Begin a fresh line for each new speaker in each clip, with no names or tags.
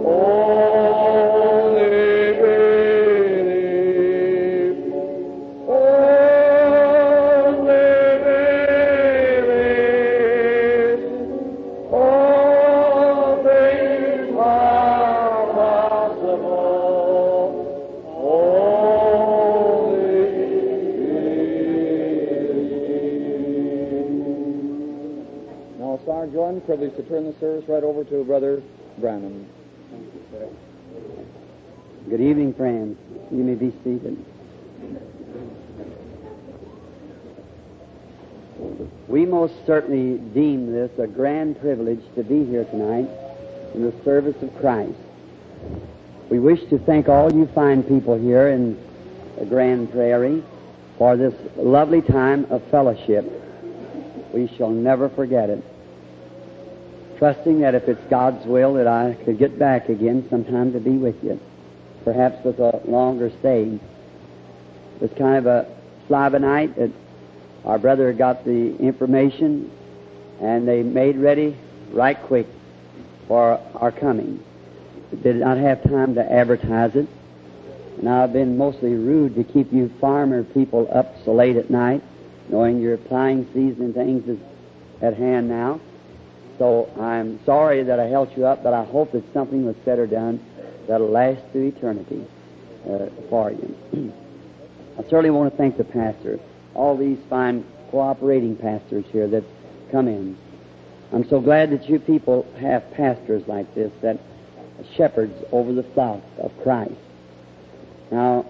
Privilege to turn the service right over to Brother Branham.
Good evening, friends. You may be seated. We most certainly deem this a grand privilege to be here tonight in the service of Christ. We wish to thank all you fine people here in the Grand Prairie for this lovely time of fellowship. We shall never forget it. Trusting that if it's God's will that I could get back again sometime to be with you, perhaps with a longer stay. It was kind of a fly-by-night that our brother got the information and they made ready right quick for our coming. Did not have time to advertise it. And I've been mostly rude to keep you farmer people up so late at night, knowing your plowing season and things is at hand now. So I'm sorry that I held you up, but I hope that something was said or done that'll last through eternity for you. I certainly want to thank the pastor, all these fine cooperating pastors here that come in. I'm so glad that you people have pastors like this, that shepherds over the flock of Christ. Now,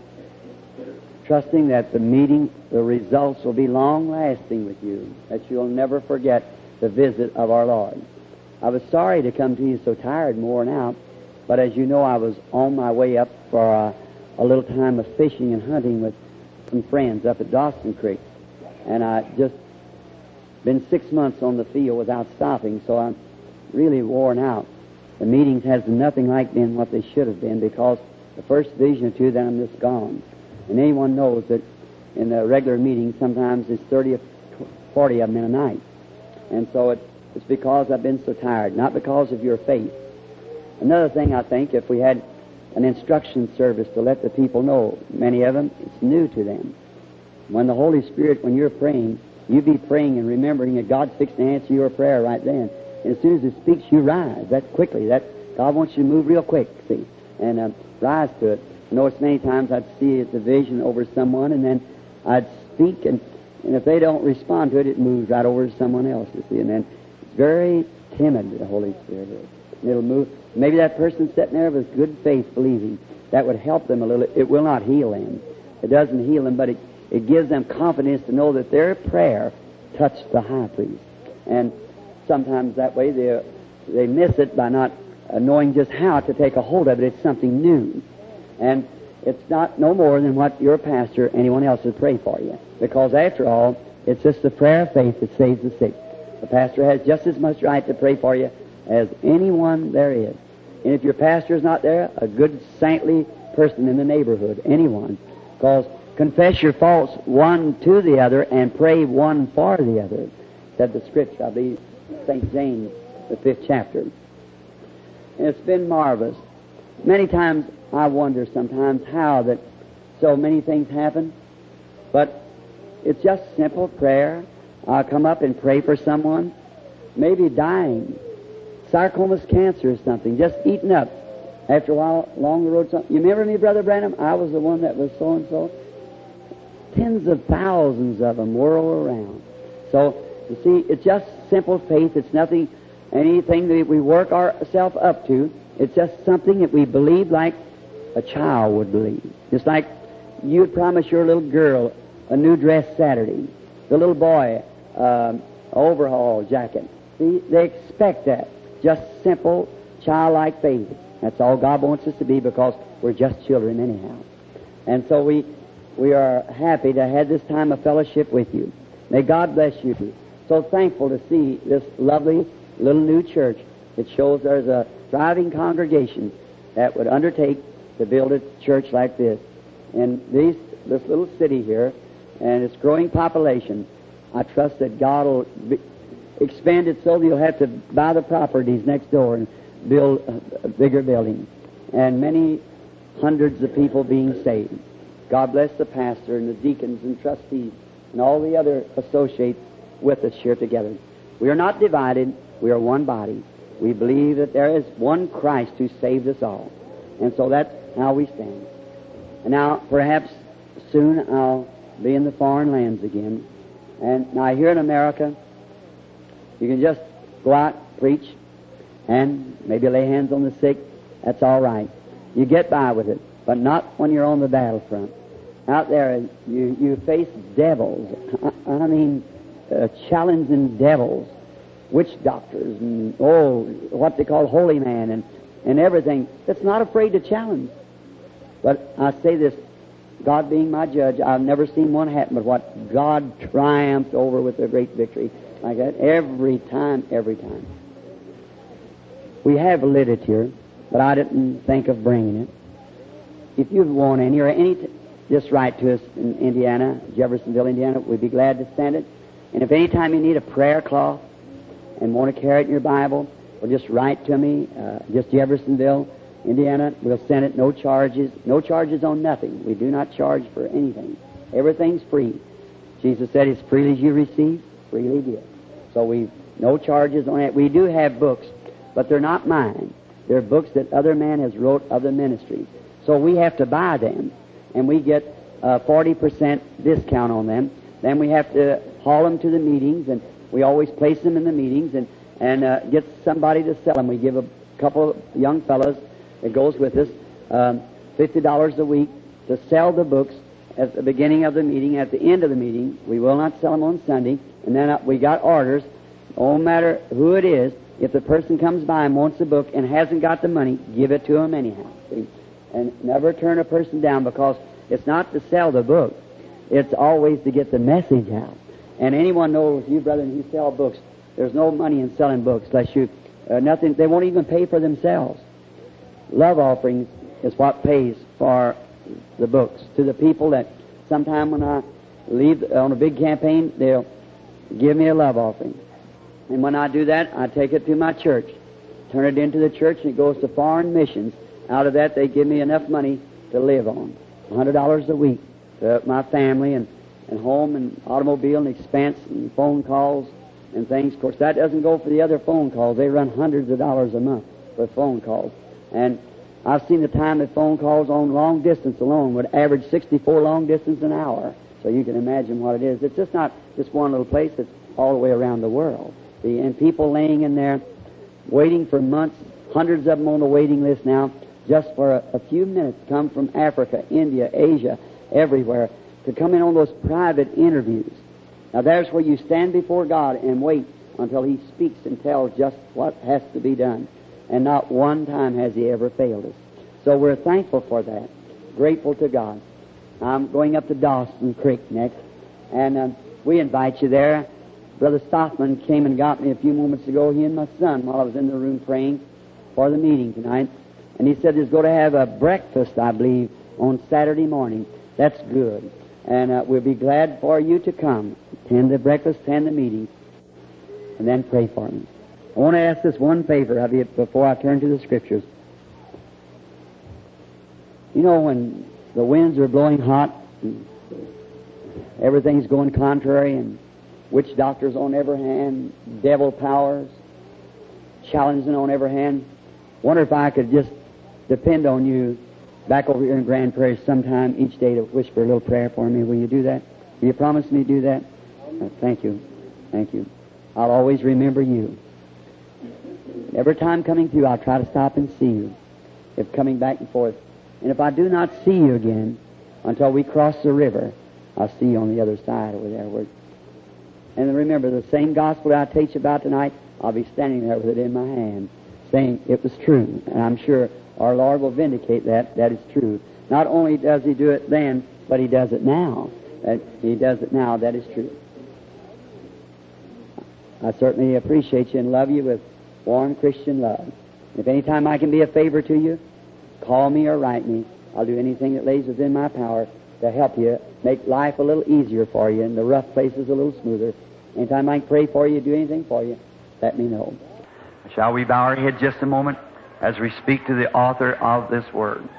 trusting that the meeting, the results will be long-lasting with you, that you'll never forget the visit of our Lord. I was sorry to come to you so tired and worn out, but as you know, I was on my way up for a little time of fishing and hunting with some friends up at Dawson Creek. And I just been 6 months on the field without stopping, so I'm really worn out. The meetings has nothing like been what they should have been, because the first vision or two, then I'm just gone. And anyone knows that in the regular meetings, sometimes it's 30 or 40 of them in a night. And so it's because I've been so tired, not because of your faith. Another thing, I think, if we had an instruction service to let the people know, many of them, it's new to them. When the Holy Spirit, when you're praying, you be praying and remembering that God's fixing to answer your prayer right then. And as soon as He speaks, you rise. That quickly. That God wants you to move real quick, see, and rise to it. I know it's many times I'd see the vision over someone, and then I'd speak, and if they don't respond to it, it moves right over to someone else, you see. And then it's very timid, the Holy Spirit is. It'll move. Maybe that person sitting there with good faith believing, that would help them a little. It will not heal them. It doesn't heal them, but it gives them confidence to know that their prayer touched the high priest. And sometimes that way they miss it by not knowing just how to take a hold of it. It's something new. And it's not no more than what your pastor, anyone else, would pray for you. Because after all, it's just the prayer of faith that saves the sick. The pastor has just as much right to pray for you as anyone there is. And if your pastor is not there, a good saintly person in the neighborhood, anyone. Because confess your faults one to the other and pray one for the other, said the Scripture, I believe, St. James, the 5th chapter. And it's been marvelous. Many times I wonder sometimes how that so many things happen, but it's just simple prayer. I'll come up and pray for someone, maybe dying, sarcomas cancer or something, just eaten up. After a while, along the road, you remember me, Brother Branham? I was the one that was so-and-so. Tens of thousands of them whirl around. So, you see, it's just simple faith. It's nothing, anything that we work ourselves up to. It's just something that we believe like a child would believe. Just like you'd promise your little girl a new dress Saturday, the little boy overhaul jacket. See, they expect that. Just simple, childlike faith. That's all God wants us to be, because we're just children anyhow. And so we are happy to have this time of fellowship with you. May God bless you. So thankful to see this lovely little new church. It shows there's a thriving congregation that would undertake to build a church like this. And this little city here and its growing population, I trust that God will expand it so that you'll have to buy the properties next door and build a bigger building. And many hundreds of people being saved. God bless the pastor and the deacons and trustees and all the other associates with us here together. We are not divided. We are one body. We believe that there is one Christ who saved us all. And so that's how we stand. And now, perhaps soon I'll be in the foreign lands again. And now here in America, you can just go out, preach, and maybe lay hands on the sick. That's all right. You get by with it, but not when you're on the battlefront. Out there, you face devils. I mean, challenging devils, witch doctors, and what they call holy man, and everything. It's not afraid to challenge. But I say this, God being my judge, I've never seen one happen but what God triumphed over with a great victory like that every time. We have lit it here, but I didn't think of bringing it. If you want any or just write to us in Indiana, Jeffersonville, Indiana. We'd be glad to send it. And if any time you need a prayer cloth and want to carry it in your Bible, or just write to me, just Jeffersonville, Indiana. We'll send it, no charges. No charges on nothing. We do not charge for anything. Everything's free. Jesus said, as freely as you receive, freely give. So no charges on it. We do have books, but they're not mine. They're books that other man has wrote of the ministry. So we have to buy them, and we get 40% discount on them. Then we have to haul them to the meetings, and we always place them in the meetings and get somebody to sell them. We give a couple of young fellows that goes with us $50 a week to sell the books at the beginning of the meeting. At the end of the meeting, we will not sell them on Sunday. And then we got orders, no matter who it is, if the person comes by and wants a book and hasn't got the money, give it to them anyhow. See? And never turn a person down, because it's not to sell the book. It's always to get the message out. And anyone knows, you brethren who sell books, there's no money in selling books unless you, nothing, they won't even pay for themselves. Love offerings is what pays for the books. To the people that sometime when I leave on a big campaign, they'll give me a love offering. And when I do that, I take it to my church, turn it into the church, and it goes to foreign missions. Out of that, they give me enough money to live on, $100 a week, to my family and home and automobile and expense and phone calls and things. Of course, that doesn't go for the other phone calls. They run hundreds of dollars a month for phone calls. And I've seen the time that phone calls on long distance alone would average 64 long distance an hour. So you can imagine what it is. It's just not just one little place. It's all the way around the world. See, and people laying in there waiting for months, hundreds of them on the waiting list now, just for a few minutes, come from Africa, India, Asia, everywhere, to come in on those private interviews. Now there's where you stand before God and wait until He speaks and tells just what has to be done. And not one time has He ever failed us. So we're thankful for that, grateful to God. I'm going up to Dawson Creek next, and we invite you there. Brother Stockman came and got me a few moments ago, he and my son, while I was in the room praying for the meeting tonight. And he said he's going to have a breakfast, I believe, on Saturday morning. That's good. And we'll be glad for you to come, attend the breakfast, attend the meeting, and then pray for me. I want to ask this one favor of you before I turn to the Scriptures. You know, when the winds are blowing hot and everything's going contrary and witch doctors on every hand, devil powers challenging on every hand, wonder if I could just depend on you back over here in Grand Prairie sometime each day to whisper a little prayer for me. Will you do that? Will you promise me to do that? Thank you. Thank you. I'll always remember you. Every time coming through, I'll try to stop and see you, if coming back and forth. And if I do not see you again until we cross the river, I'll see you on the other side over there. And remember, the same gospel that I teach about tonight, I'll be standing there with it in my hand, saying it was true. And I'm sure our Lord will vindicate that is true. Not only does He do it then, but He does it now. He does it now, that is true. I certainly appreciate you and love you with warm Christian love. If any time I can be a favor to you, call me or write me. I'll do anything that lays within my power to help you make life a little easier for you and the rough places a little smoother. Anytime I can pray for you, do anything for you, let me know. Shall we bow our head just a moment as we speak to the author of this word?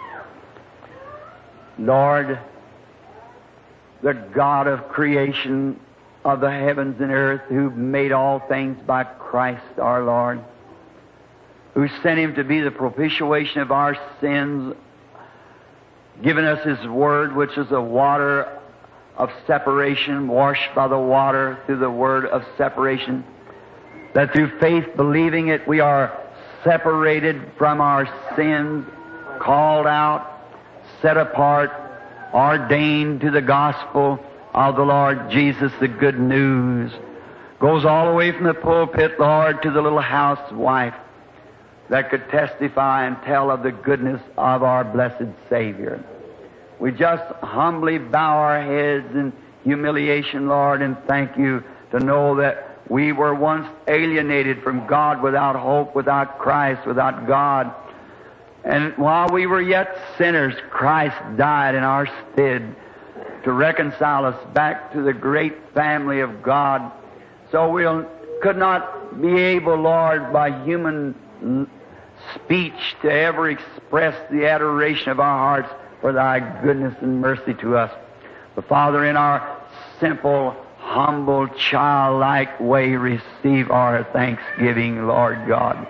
Lord, the God of creation of the heavens and earth, who made all things by Christ our Lord, who sent Him to be the propitiation of our sins, given us His Word, which is the water of separation, washed by the water through the Word of separation, that through faith believing it we are separated from our sins, called out, set apart, ordained to the gospel of the Lord Jesus, the good news. Goes all the way from the pulpit, Lord, to the little housewife that could testify and tell of the goodness of our blessed Savior. We just humbly bow our heads in humiliation, Lord, and thank You to know that we were once alienated from God, without hope, without Christ, without God. And while we were yet sinners, Christ died in our stead to reconcile us back to the great family of God. So we could not be able, Lord, by human speech to ever express the adoration of our hearts for Thy goodness and mercy to us. But Father, in our simple, humble, childlike way, receive our thanksgiving, Lord God.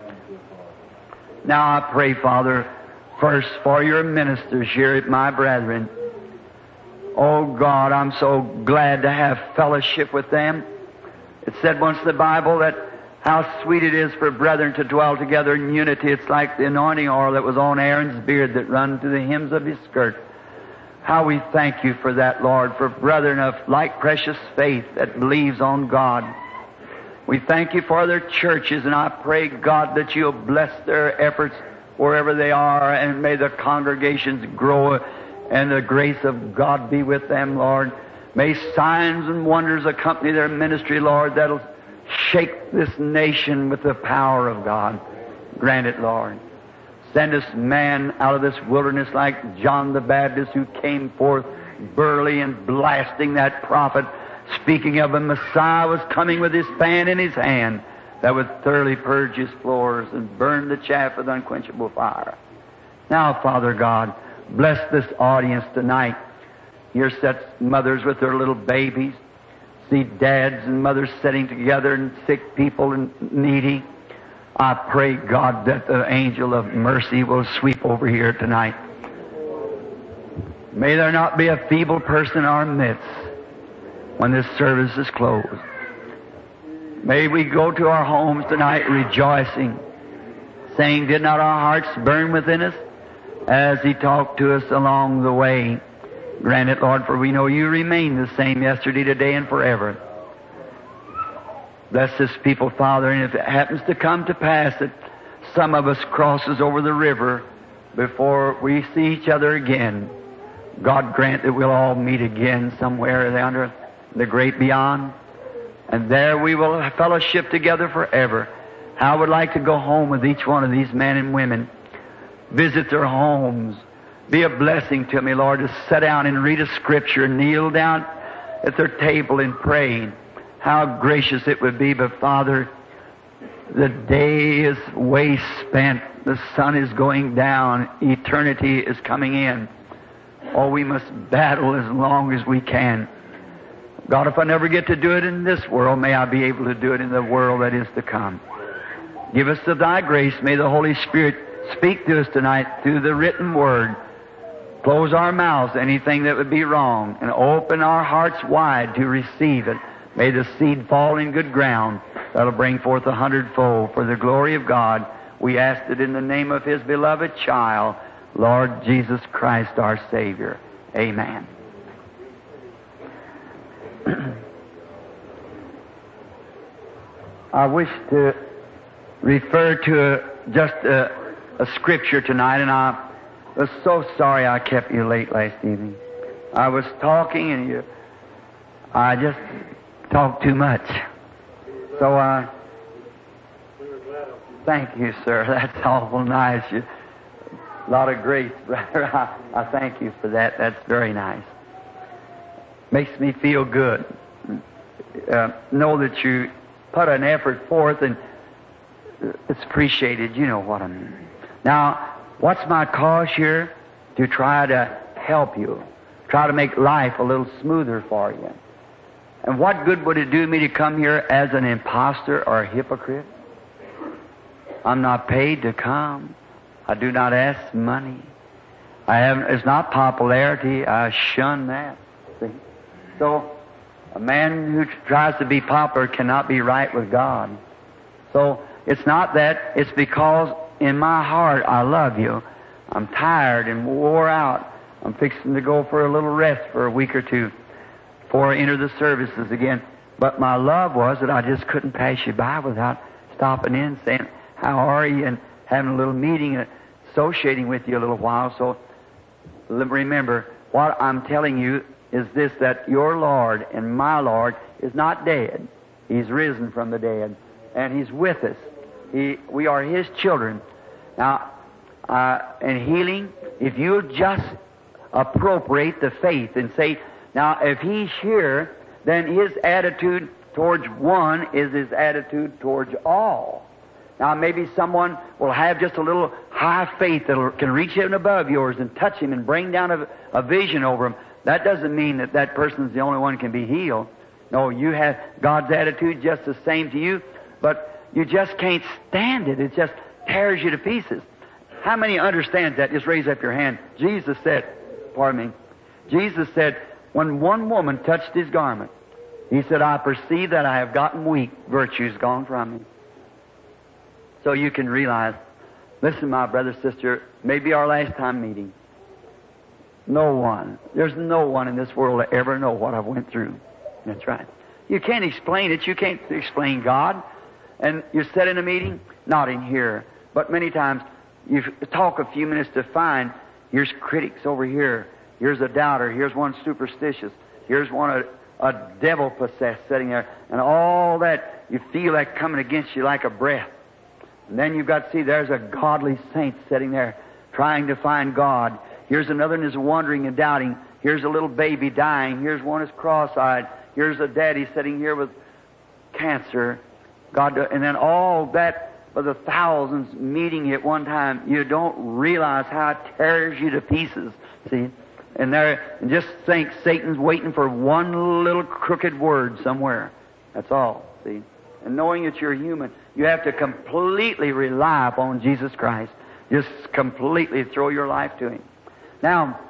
Now I pray, Father, first for Your ministers here, my brethren. Oh God, I'm so glad to have fellowship with them. It said once in the Bible that how sweet it is for brethren to dwell together in unity. It's like the anointing oil that was on Aaron's beard that run to the hems of his skirt. How we thank You for that, Lord, for brethren of like precious faith that believes on God. We thank You for their churches, and I pray, God, that You'll bless their efforts wherever they are, and may the congregations grow and the grace of God be with them, Lord. May signs and wonders accompany their ministry, Lord, that'll shake this nation with the power of God. Grant it, Lord. Send us man out of this wilderness like John the Baptist, who came forth burly and blasting that prophet, speaking of a Messiah was coming with his fan in his hand that would thoroughly purge his floors and burn the chaff with unquenchable fire. Now, Father God, bless this audience tonight. Here sits mothers with their little babies. See dads and mothers sitting together, and sick people and needy. I pray, God, that the angel of mercy will sweep over here tonight. May there not be a feeble person in our midst when this service is closed. May we go to our homes tonight rejoicing, saying, did not our hearts burn within us as He talked to us along the way? Grant it, Lord, for we know You remain the same yesterday, today, and forever. Bless this people, Father, and if it happens to come to pass that some of us crosses over the river before we see each other again, God grant that we'll all meet again somewhere under the great beyond, and there we will fellowship together forever. How I would like to go home with each one of these men and women, visit their homes. Be a blessing to me, Lord, to sit down and read a scripture, kneel down at their table and pray. How gracious it would be, but Father, the day is way spent. The sun is going down. Eternity is coming in. Oh, we must battle as long as we can. God, if I never get to do it in this world, may I be able to do it in the world that is to come. Give us of Thy grace. May the Holy Spirit speak to us tonight through the written Word. Close our mouths, anything that would be wrong, and open our hearts wide to receive it. May the seed fall in good ground that'll bring forth 100-fold for the glory of God. We ask it in the name of His beloved child, Lord Jesus Christ, our Savior. Amen. I wish to refer to just a scripture tonight, and I was so sorry I kept you late last evening. I was talking, and I just talked too much. So thank you, sir. That's awful nice. A lot of grace, brother. I thank you for that. That's very nice. Makes me feel good.
know that you put an effort forth, and it's appreciated. You know what I mean. Now, what's my cause here? To try to help you, try to make life a little smoother for you. And what good would it do me to come here as an impostor or a hypocrite? I'm not paid to come. I do not ask money. It's not popularity. I shun that. See? So, a man who tries to be popular cannot be right with God. So, it's not that. It's because in my heart I love you. I'm tired and wore out. I'm fixing to go for a little rest for a week or two before I enter the services again. But my love was that I just couldn't pass you by without stopping in, saying, how are you? And having a little meeting and associating with you a little while. So remember, what I'm telling you is this, that your Lord and my Lord is not dead. He's risen from the dead. And He's with us. We are His children. Now, and healing, if you just appropriate the faith and say, now if He's here, then His attitude towards one is His attitude towards all. Now maybe someone will have just a little high faith that can reach even above yours and touch him and bring down a vision over him. That doesn't mean that that person's the only one who can be healed. No, you have God's attitude just the same to you, but you just can't stand it. It just tears you to pieces. How many understand that? Just raise up your hand. Jesus said, when one woman touched His garment, He said, I perceive that I have gotten weak. Virtue's gone from me. So you can realize, listen, my brother, sister, maybe our last time meeting. There's no one in this world that ever know what I went through. That's right. You can't explain it. You can't explain God. And you sit in a meeting, not in here, but many times, you talk a few minutes to find, here's critics over here, here's a doubter, here's one superstitious, here's one a devil possessed sitting there, and all that, you feel that coming against you like a breath. And then you've got to see there's a godly saint sitting there trying to find God. Here's another one who's wondering and doubting. Here's a little baby dying. Here's one who's cross-eyed. Here's a daddy sitting here with cancer. God, and then all that, for the thousands meeting at one time, you don't realize how it tears you to pieces. See? And just think Satan's waiting for one little crooked word somewhere. That's all. See? And knowing that you're human, you have to completely rely upon Jesus Christ. Just completely throw your life to Him. Now,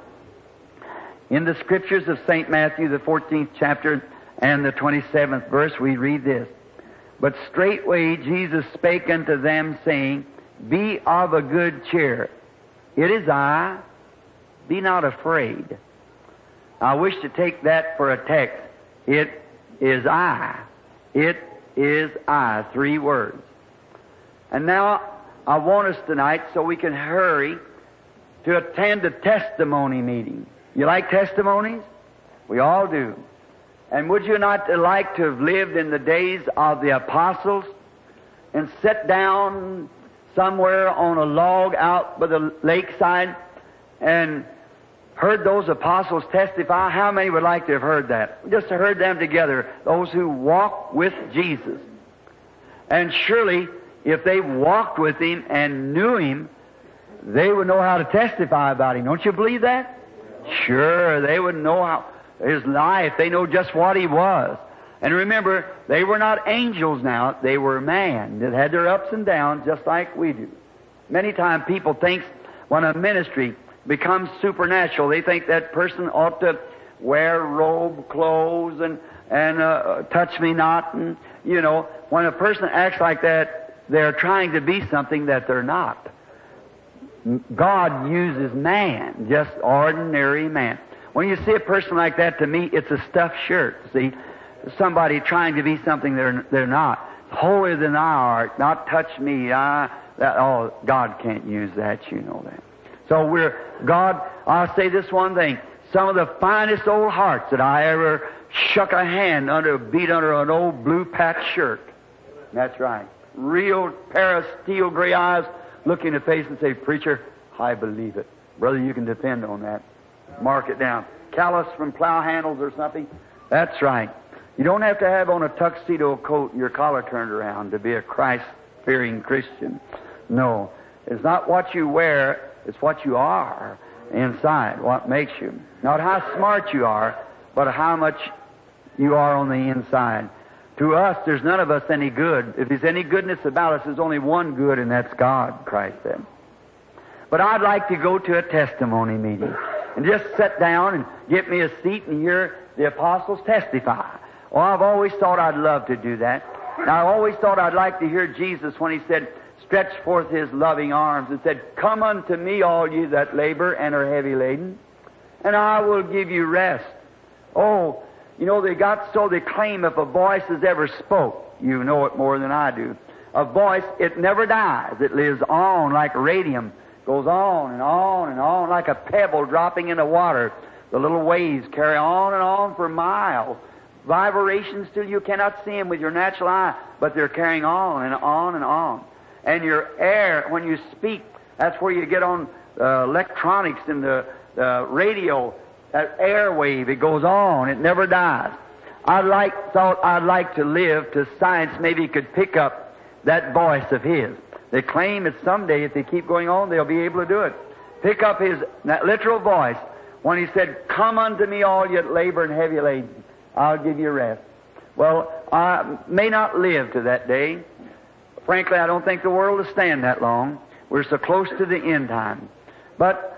in the Scriptures of St. Matthew, the 14th chapter and the 27th verse, we read this. But straightway Jesus spake unto them, saying, Be of a good cheer. It is I. Be not afraid. I wish to take that for a text. It is I. It is I. 3 words. And now I want us tonight, so we can hurry, to attend a testimony meeting. You like testimonies? We all do. And would you not like to have lived in the days of the apostles and sit down somewhere on a log out by the lakeside and heard those apostles testify? How many would like to have heard that? Just heard them together, those who walked with Jesus. And surely, if they walked with Him and knew Him, they would know how to testify about Him. Don't you believe that? Sure, they would know how His life. They know just what He was. And remember, they were not angels now. They were man that had their ups and downs just like we do. Many times people think when a ministry becomes supernatural, they think that person ought to wear robe clothes and touch me not. And, you know, when a person acts like that, they're trying to be something that they're not. God uses man, just ordinary man. When you see a person like that, to me, it's a stuffed shirt. See, somebody trying to be something they're not. Holier than thou art, not touch me. God can't use that. You know that. So I'll say this one thing. Some of the finest old hearts that I ever shook a hand beat under an old blue patch shirt. That's right. Real pair of steel gray eyes, look in the face and say, Preacher, I believe it. Brother, you can depend on that. Mark it down. Callous from plow handles or something. That's right. You don't have to have on a tuxedo coat and your collar turned around to be a Christ-fearing Christian. No. It's not what you wear, it's what you are inside, what makes you. Not how smart you are, but how much you are on the inside. To us, there's none of us any good. If there's any goodness about us, there's only one good, and that's God, Christ said. But I'd like to go to a testimony meeting and just sit down and get me a seat and hear the apostles testify. Well, I've always thought I'd love to do that. And I've always thought I'd like to hear Jesus when He said, stretched forth His loving arms and said, come unto me, all you that labor and are heavy laden, and I will give you rest. Oh, you know, they claim if a voice has ever spoke, you know it more than I do. A voice, it never dies. It lives on like radium, goes on and on and on like a pebble dropping into water. The little waves carry on and on for miles. Vibrations till you cannot see them with your natural eye, but they're carrying on and on and on. And your air, when you speak, that's where you get on electronics and the radio, that airwave, it goes on, it never dies. Thought I'd like to live till science maybe could pick up that voice of His. They claim that someday, if they keep going on, they'll be able to do it. Pick up that literal voice when He said, come unto me, all you that labor and heavy laden, I'll give you rest. Well, I may not live to that day. Frankly, I don't think the world will stand that long. We're so close to the end time. But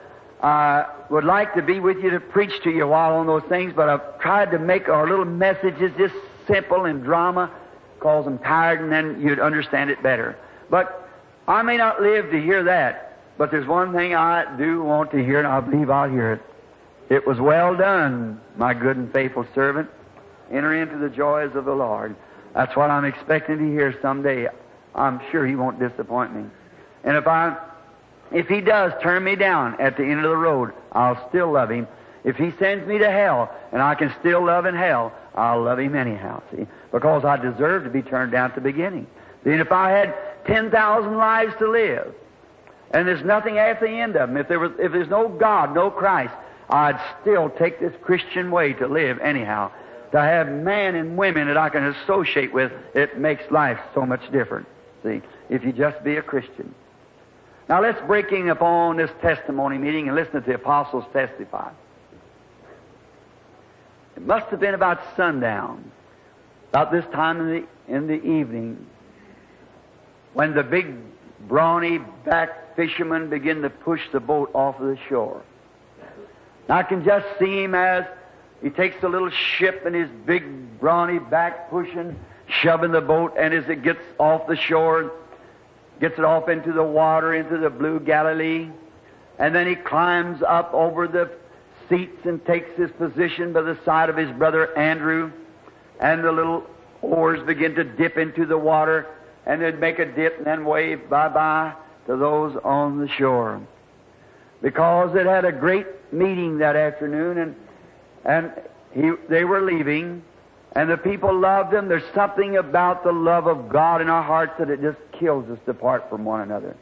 I would like to be with you to preach to you a while on those things, but I've tried to make our little messages just simple and drama, cause them tired, and then you'd understand it better. But I may not live to hear that, but there's one thing I do want to hear, and I believe I'll hear it. It was well done, my good and faithful servant. Enter into the joys of the Lord. That's what I'm expecting to hear someday. I'm sure He won't disappoint me. And if He does turn me down at the end of the road, I'll still love Him. If He sends me to hell, and I can still love in hell, I'll love Him anyhow, see? Because I deserve to be turned down at the beginning. Then if I had 10,000 lives to live, and there's nothing at the end of them, if there's no God, no Christ, I'd still take this Christian way to live anyhow. To have men and women that I can associate with, it makes life so much different, see, if you just be a Christian. Now let's break in upon this testimony meeting and listen to the apostles testify. It must have been about sundown, about this time in the evening, when the big, brawny-backed fishermen begin to push the boat off of the shore. I can just see him as he takes the little ship and his big, brawny back pushing, shoving the boat, and as it gets off the shore, gets it off into the water, into the blue Galilee, and then he climbs up over the seats and takes his position by the side of his brother Andrew, and the little oars begin to dip into the water, and they'd make a dip and then wave bye-bye to those on the shore. Because it had a great meeting that afternoon, and they were leaving, and the people loved Him. There's something about the love of God in our hearts that it just kills us to part from one another.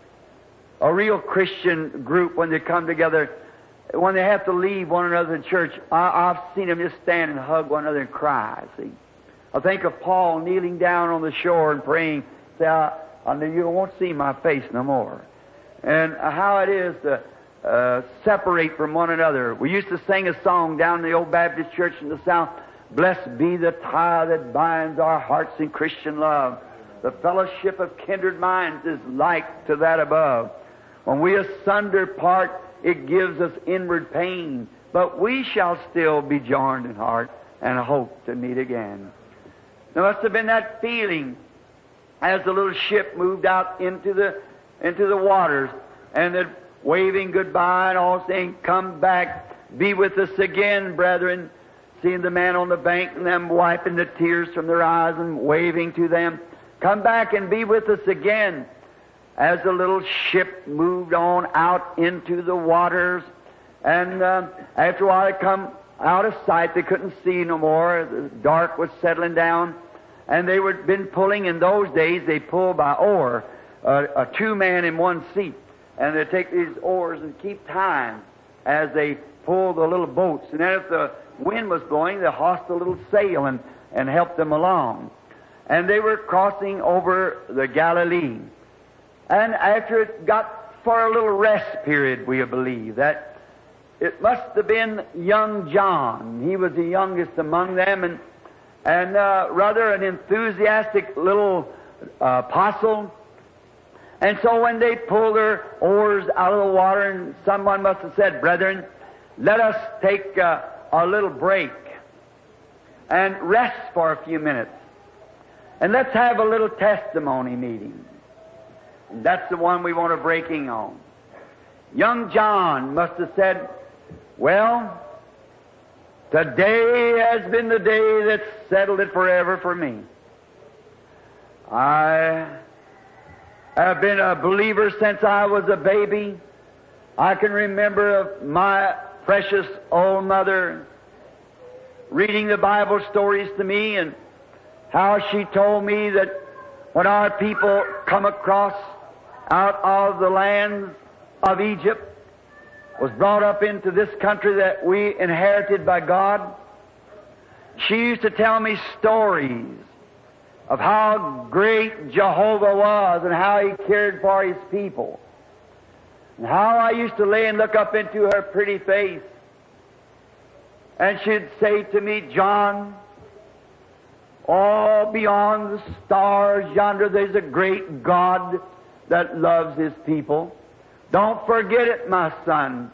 A real Christian group, when they come together, when they have to leave one another in church, I've seen them just stand and hug one another and cry, see. I think of Paul kneeling down on the shore and praying, say, I know you won't see my face no more. And how it is to separate from one another. We used to sing a song down in the old Baptist church in the South, blessed be the tie that binds our hearts in Christian love. The fellowship of kindred minds is like to that above. When we asunder part, it gives us inward pain, but we shall still be joined in heart and hope to meet again. There must have been that feeling as the little ship moved out into the waters, and they're waving goodbye and all saying, come back, be with us again, brethren. Seeing the man on the bank and them wiping the tears from their eyes and waving to them, come back and be with us again. As the little ship moved on out into the waters, and after a while it come out of sight, they couldn't see no more. The dark was settling down, and they were been pulling. In those days, they pulled by oar, a two-man in one seat, and they take these oars and keep time as they pull the little boats. And then if the wind was blowing, they hoist a little sail, and and helped them along. And they were crossing over the Galilee. And after it got for a little rest period, we believe, that it must have been young John. He was the youngest among them, and rather an enthusiastic little apostle. And so when they pulled their oars out of the water, and someone must have said, "Brethren, let us take a little break and rest for a few minutes. And let's have a little testimony meeting." And that's the one we want to breaking on. Young John must have said, "Well, today has been the day that settled it forever for me. I have been a believer since I was a baby. I can remember my precious old mother reading the Bible stories to me, and how she told me that when our people come across out of the lands of Egypt, was brought up into this country that we inherited by God, she used to tell me stories of how great Jehovah was and how He cared for His people. And how I used to lay and look up into her pretty face, and she'd say to me, "John, all beyond the stars yonder, there's a great God that loves His people. Don't forget it, my son."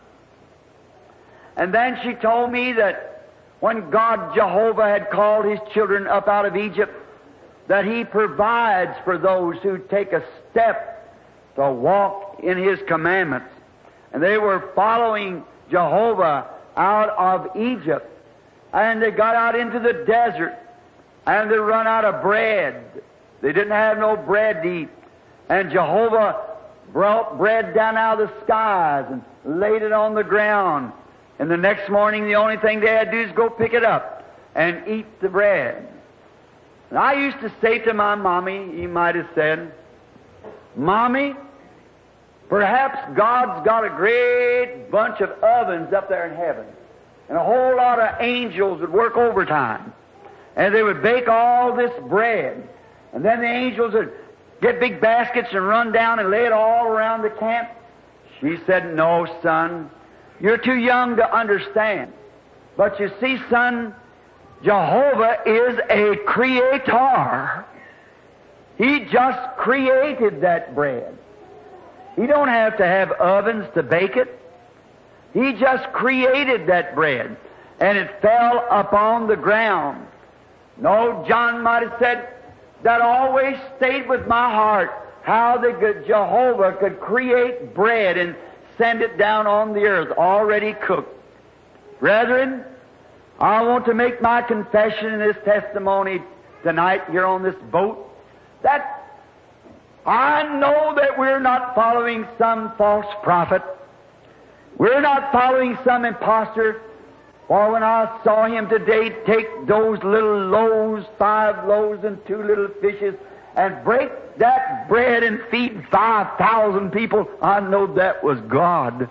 And then she told me that when God, Jehovah, had called His children up out of Egypt, that He provides for those who take a step to walk in His commandments. And they were following Jehovah out of Egypt. And they got out into the desert, and they run out of bread. They didn't have no bread to eat. And Jehovah brought bread down out of the skies and laid it on the ground. And the next morning, the only thing they had to do is go pick it up and eat the bread. And I used to say to my mommy, you might have said, "Mommy, perhaps God's got a great bunch of ovens up there in heaven, and a whole lot of angels would work overtime, and they would bake all this bread, and then the angels would get big baskets and run down and lay it all around the camp." She said, "No, son, you're too young to understand. But you see, son, Jehovah is a creator. He just created that bread. He don't have to have ovens to bake it. He just created that bread, and it fell upon the ground." No, John might have said, that always stayed with my heart, how Jehovah could create bread and send it down on the earth already cooked. Brethren, I want to make my confession in this testimony tonight here on this boat, that I know that we're not following some false prophet. We're not following some impostor. For when I saw him today take those little loaves, 5 loaves and 2 little fishes, and break that bread and feed 5,000 people, I know that was God.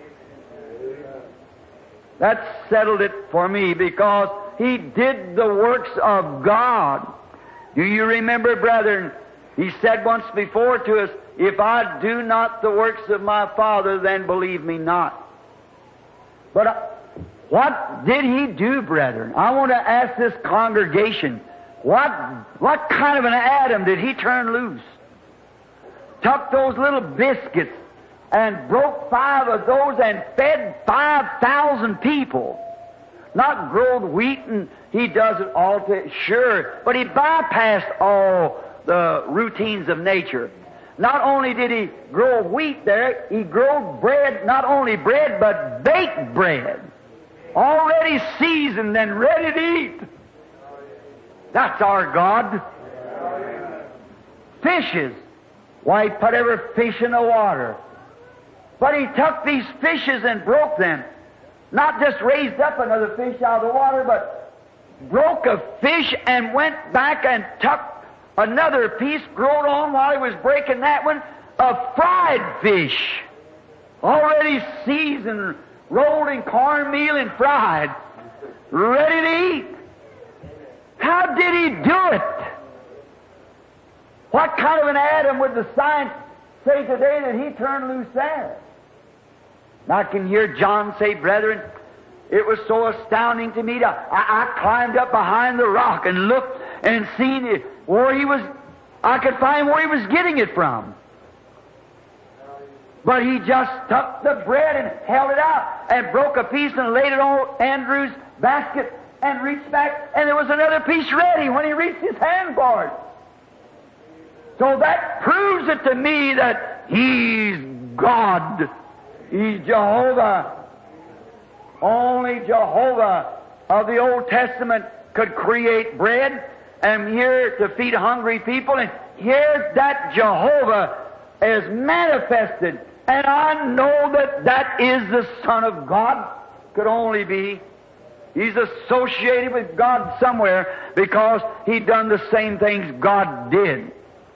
That settled it for me, because He did the works of God. Do you remember, brethren, He said once before to us, "If I do not the works of my Father, then believe me not." But what did He do, brethren? I want to ask this congregation, what kind of an Adam did He turn loose? Took those little biscuits and broke 5 of those and fed 5,000 people. Not growed wheat, and He does it all sure, but He bypassed all the routines of nature. Not only did He grow wheat there, He grew bread, not only bread, but baked bread, already seasoned and ready to eat. That's our God. Fishes. Why, He put every fish in the water. But He took these fishes and broke them. Not just raised up another fish out of the water, but broke a fish and went back and took another piece, growed on while He was breaking that one, a fried fish, already seasoned, rolled in cornmeal and fried, ready to eat. How did he do it? What kind of an atom would the science say today that he turned loose there? And I can hear John say, brethren, it was so astounding to me. I climbed up behind the rock and looked and seen it, where he was. I could find where he was getting it from. But he just took the bread and held it out and broke a piece and laid it on Andrew's basket and reached back, and there was another piece ready when he reached his hand for it. So that proves it to me that He's God. He's Jehovah. Only Jehovah of the Old Testament could create bread and here to feed hungry people. And here that Jehovah is manifested. And I know that that is the Son of God. Could only be. He's associated with God somewhere because He done the same things God did.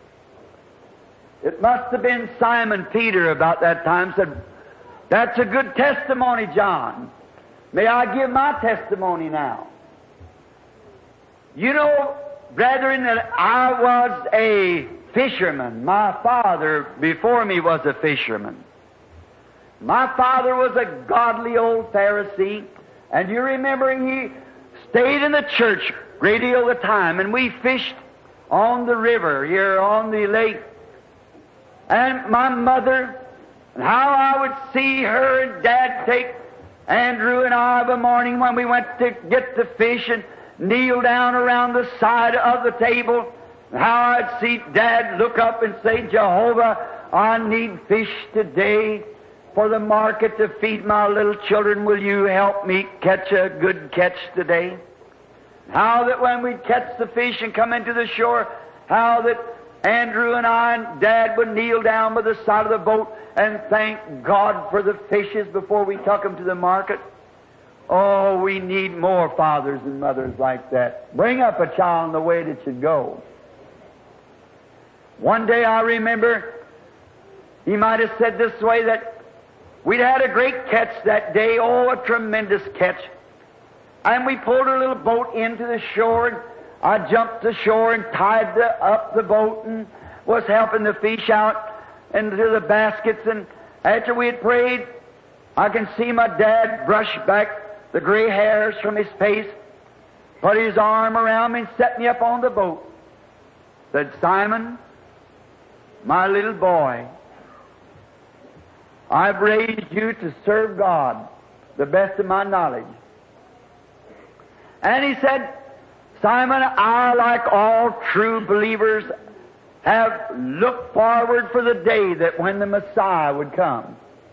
It must have been Simon Peter about that time said, "That's a good testimony, John. May I give my testimony now?" You know, brethren, that I was a fisherman. My father before me was a fisherman. My father was a godly old Pharisee, and you remember he stayed in the church a great deal of the time, and we fished on the river here on the lake. And my mother, and how I would see her and Dad take Andrew and I of a morning when we went to get the fish and kneel down around the side of the table, and how I'd see Dad look up and say, "Jehovah, I need fish today for the market to feed my little children. Will you help me catch a good catch today?" How that when we'd catch the fish and come into the shore, how that Andrew and I and Dad would kneel down by the side of the boat and thank God for the fishes before we took them to the market. Oh, we need more fathers and mothers like that. Bring up a child in the way that should go. One day I remember he might have said this way, that we'd had a great catch that day, oh, a tremendous catch. And we pulled a little boat into the shore, and I jumped ashore and tied up the boat and was helping the fish out into the baskets. And after we had prayed, I can see my dad brush back the gray hairs from his face, put his arm around me and set me up on the boat. Said, "Simon, my little boy, I've raised you to serve God the best of my knowledge." And he said, "Simon, I, like all true believers, have looked forward for the day that when the Messiah would come.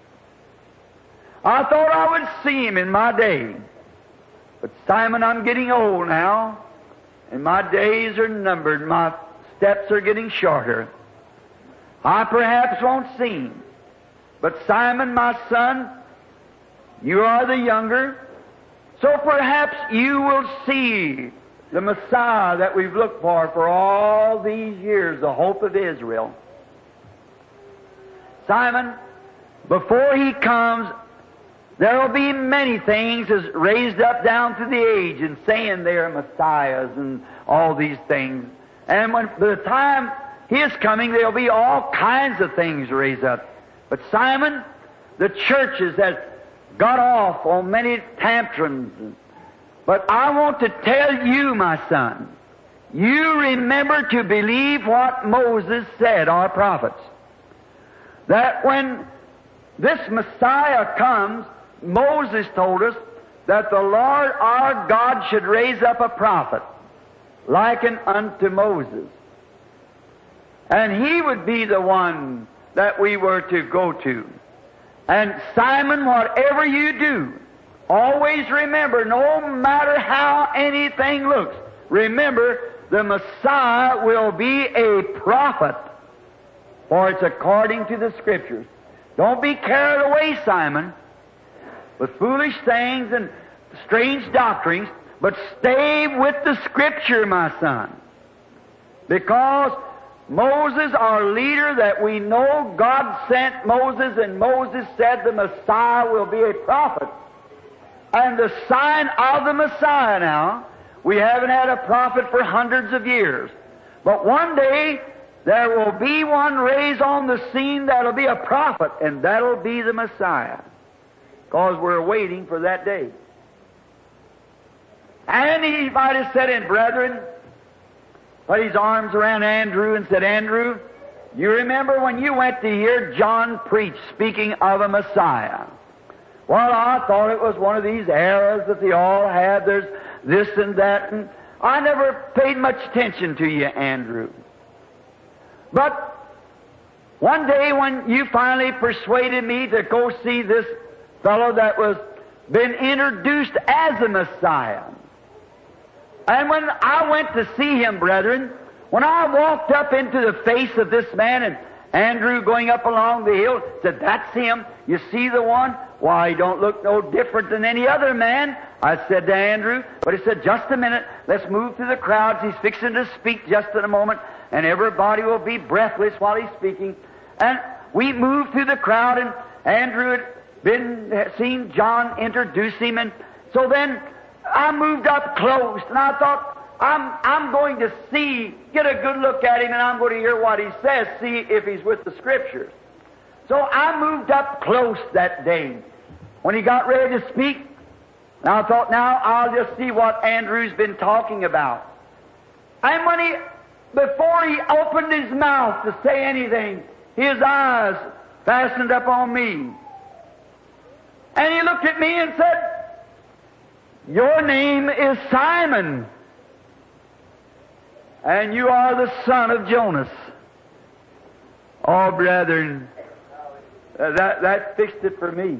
I thought I would see Him in my day. But Simon, I'm getting old now, and my days are numbered. My steps are getting shorter. I perhaps won't see Him. But Simon, my son, you are the younger, so perhaps you will see the Messiah that we've looked for all these years, the hope of Israel. Simon, before He comes, there will be many things as raised up down through the age and saying they are Messiahs and all these things. And when by the time His coming, there will be all kinds of things raised up. But Simon, the churches have got off on many tantrums. But I want to tell you, my son, you remember to believe what Moses said, our prophets, that when this Messiah comes, Moses told us that the Lord our God should raise up a prophet likened unto Moses. And he would be the one that we were to go to. And Simon, whatever you do, always remember, no matter how anything looks, remember the Messiah will be a prophet, for it's according to the Scriptures. Don't be carried away, Simon, with foolish things and strange doctrines, but stay with the Scripture, my son. Because Moses, our leader, that we know God sent Moses, and Moses said the Messiah will be a prophet. And the sign of the Messiah now We haven't had a prophet for hundreds of years. But one day, there will be one raised on the scene that'll be a prophet, and that'll be the Messiah. Because we're waiting for that day. And he might have said, "And brethren," put his arms around Andrew and said, "Andrew, you remember when you went to hear John preach, speaking of a Messiah? Well, I thought it was one of these eras that they all had. There's this and that, and I never paid much attention to you, Andrew. But one day when you finally persuaded me to go see this fellow that was been introduced as a Messiah, and when I went to see him, brethren, when I walked up into the face of this man, and Andrew going up along the hill said, 'That's him. You see the one? Why, he don't look no different than any other man.' I said to Andrew, but he said, 'Just a minute. Let's move through the crowds. He's fixing to speak just in a moment, and everybody will be breathless while he's speaking.' And we moved through the crowd, and Andrew had seen John introduce him, and so then I moved up close, and I thought, I'm going to get a good look at him, and I'm going to hear what he says, see if he's with the Scriptures. So I moved up close that day. When he got ready to speak, and I thought, now I'll just see what Andrew's been talking about. And before he opened his mouth to say anything, his eyes fastened up on me. And he looked at me and said, "Your name is Simon, and you are the son of Jonas." Oh, brethren, that fixed it for me.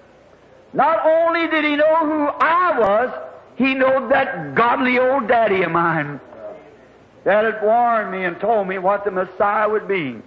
Not only did he know who I was, he knew that godly old daddy of mine that had warned me and told me what the Messiah would be.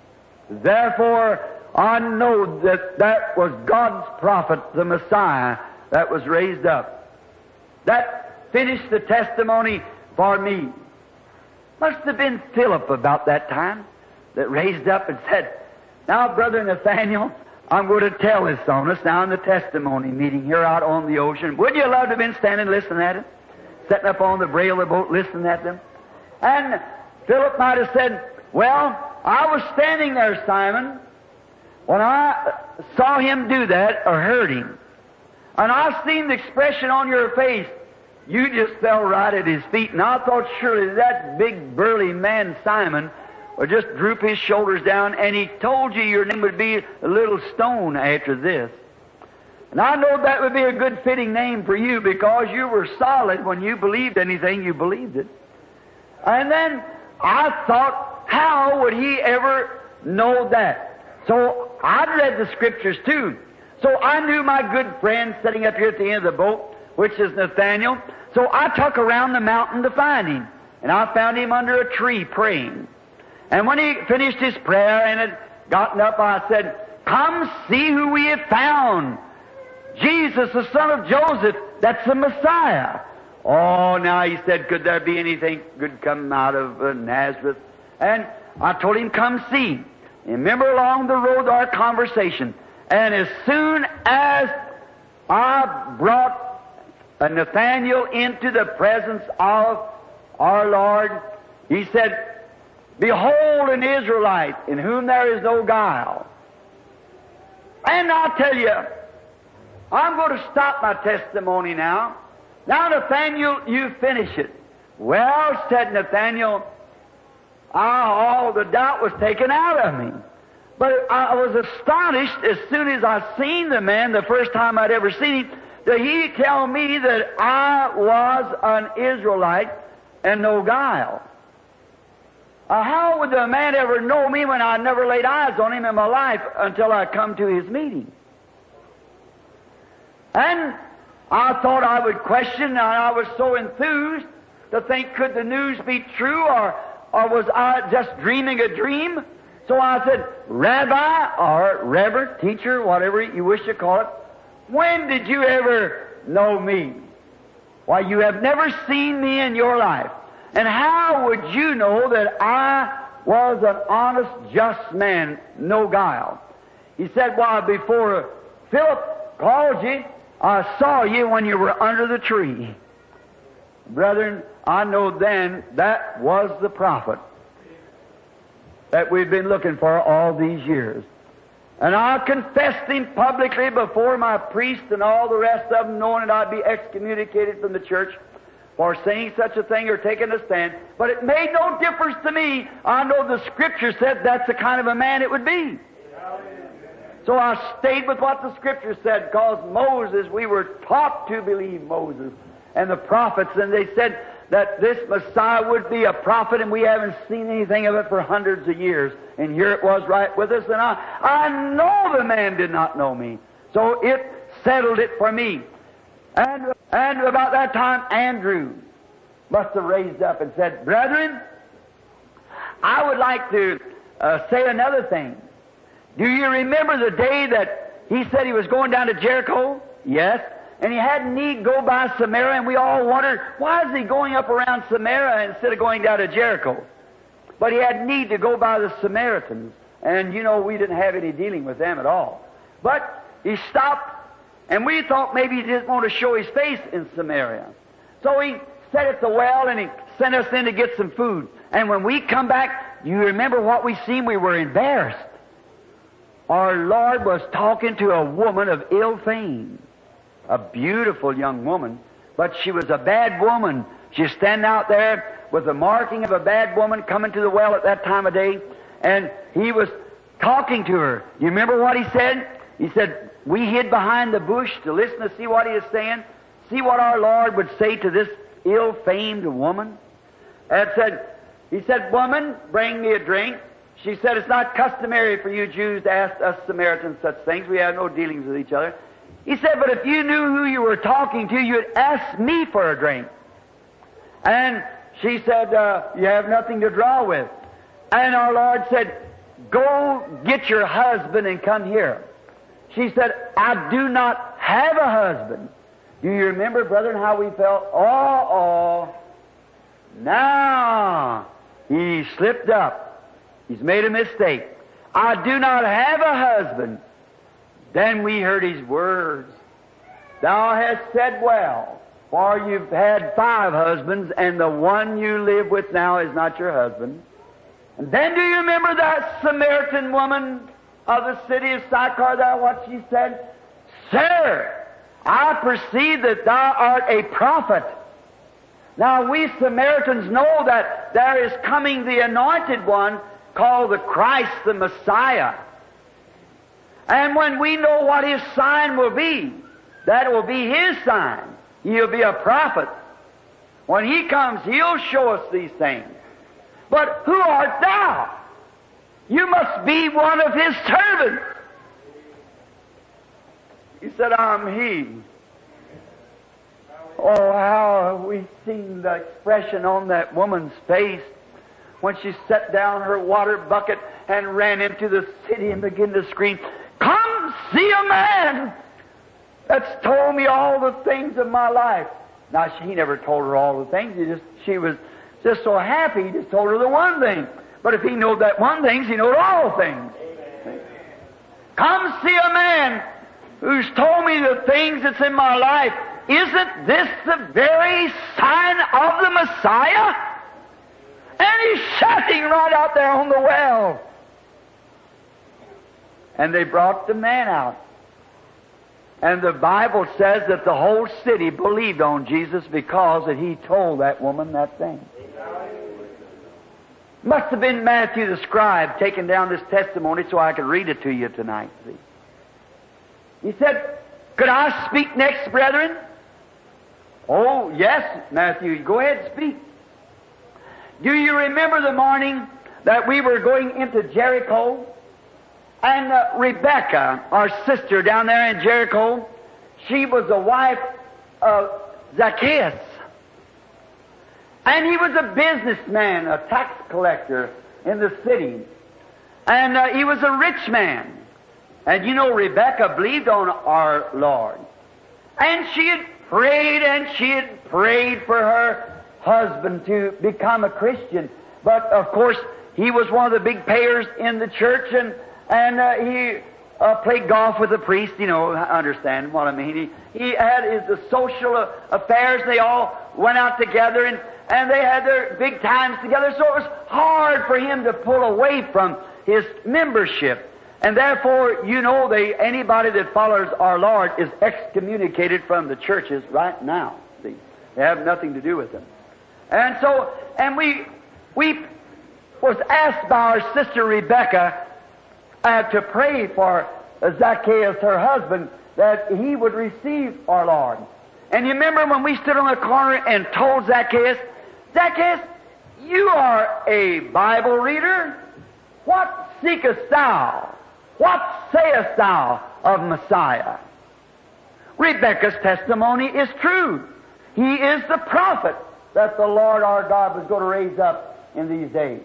Therefore, I know that was God's prophet, the Messiah, that was raised up. That finished the testimony for me. Must have been Philip about that time that raised up and said, "Now, Brother Nathaniel, I'm going to tell this on us now in the testimony meeting here out on the ocean." Would you love to have been standing listening at it? Sitting up on the brail of the boat listening at them? And Philip might have said, "Well, I was standing there, Simon, when I saw him do that or heard him. And I seen the expression on your face. You just fell right at his feet. And I thought surely that big burly man, Simon, would just droop his shoulders down, and he told you your name would be a little stone after this. And I know that would be a good fitting name for you because you were solid when you believed anything, you believed it." And then I thought, how would he ever know that? So I'd read the Scriptures too. So I knew my good friend sitting up here at the end of the boat, which is Nathaniel. So I took around the mountain to find him. And I found him under a tree praying. And when he finished his prayer and had gotten up, I said, "Come see who we have found. Jesus, the son of Joseph, that's the Messiah." Oh, now he said, could there be anything good come out of Nazareth? And I told him, "Come see." And remember along the road our conversation. And as soon as I brought Nathaniel into the presence of our Lord, he said, "Behold an Israelite in whom there is no guile." And I'll tell you, I'm going to stop my testimony now. Now, Nathaniel, you finish it. "Well," said Nathaniel, all the doubt was taken out of me. But I was astonished as soon as I seen the man the first time I'd ever seen him, that he tell me that I was an Israelite and no guile. How would the man ever know me when I never laid eyes on him in my life until I come to his meeting? And I thought I would question, and I was so enthused to think, could the news be true, or was I just dreaming a dream? So I said, "Rabbi," or Reverend, teacher, whatever you wish to call it, "when did you ever know me?" "Why, you have never seen me in your life. And how would you know that I was an honest, just man, no guile?" He said, "Why, before Philip called you, I saw you when you were under the tree." Brethren, I know then that was the prophet that we've been looking for all these years. And I confessed him publicly before my priest and all the rest of them, knowing that I'd be excommunicated from the church for saying such a thing or taking a stand. But it made no difference to me. I know the Scripture said that's the kind of a man it would be. So I stayed with what the Scripture said, because Moses, we were taught to believe Moses and the prophets, and they said that this Messiah would be a prophet, and we haven't seen anything of it for hundreds of years. And here it was right with us, and I know the man did not know me. So it settled it for me. And about that time, Andrew must have raised up and said, Brethren, I would like to say another thing. Do you remember the day that he said he was going down to Jericho? Yes. And he had need go by Samaria, and we all wondered, why is he going up around Samaria instead of going down to Jericho? But he had need to go by the Samaritans. And you know, we didn't have any dealing with them at all. But he stopped, and we thought maybe he didn't want to show his face in Samaria. So he sat at the well, and he sent us in to get some food. And when we come back, you remember what we seen? We were embarrassed. Our Lord was talking to a woman of ill fame. A beautiful young woman, but she was a bad woman. She was standing out there with the marking of a bad woman coming to the well at that time of day, and he was talking to her. You remember what he said? He said, we hid behind the bush to listen to see what he was saying, see what our Lord would say to this ill-famed woman. And he said, woman, bring me a drink. She said, it's not customary for you Jews to ask us Samaritans such things. We have no dealings with each other. He said, but if you knew who you were talking to, you'd ask me for a drink. And she said, you have nothing to draw with. And our Lord said, go get your husband and come here. She said, I do not have a husband. Do you remember, brethren, how we felt? Now he slipped up. He's made a mistake. I do not have a husband. Then we heard his words. Thou hast said well, for you've had 5 husbands, and the one you live with now is not your husband. And then do you remember that Samaritan woman of the city of Sychar, what she said? Sir, I perceive that thou art a prophet. Now we Samaritans know that there is coming the anointed one called the Christ, the Messiah. And when we know what his sign will be, that will be his sign. He'll be a prophet. When he comes, he'll show us these things. But who art thou? You must be one of his servants. He said, I'm he. Oh, how have we seen the expression on that woman's face when she set down her water bucket and ran into the city and began to scream, come see a man that's told me all the things of my life. Now, he never told her all the things. She was just so happy he just told her the one thing. But if he knowed that one thing, he knowed all things. Amen. Come see a man who's told me the things that's in my life. Isn't this the very sign of the Messiah? And he's shouting right out there on the well. And they brought the man out. And the Bible says that the whole city believed on Jesus because that he told that woman that thing. Must have been Matthew the scribe taking down this testimony so I could read it to you tonight. See? He said, could I speak next, brethren? Oh, yes, Matthew, go ahead and speak. Do you remember the morning that we were going into Jericho? And Rebecca, our sister down there in Jericho, she was the wife of Zacchaeus. And he was a businessman, a tax collector in the city. And he was a rich man. And you know, Rebecca believed on our Lord. And she had prayed for her husband to become a Christian. But, of course, he was one of the big payers in the church, and he played golf with the priest, you know, understand what I mean. He had the social affairs, they all went out together, and they had their big times together, so it was hard for him to pull away from his membership. And therefore, you know, anybody that follows our Lord is excommunicated from the churches right now. See, they have nothing to do with them. And so, we was asked by our sister Rebecca to pray for Zacchaeus, her husband, that he would receive our Lord. And you remember when we stood on the corner and told Zacchaeus, Zacchaeus, you are a Bible reader. What seekest thou? What sayest thou of Messiah? Rebecca's testimony is true. He is the prophet that the Lord our God was going to raise up in these days.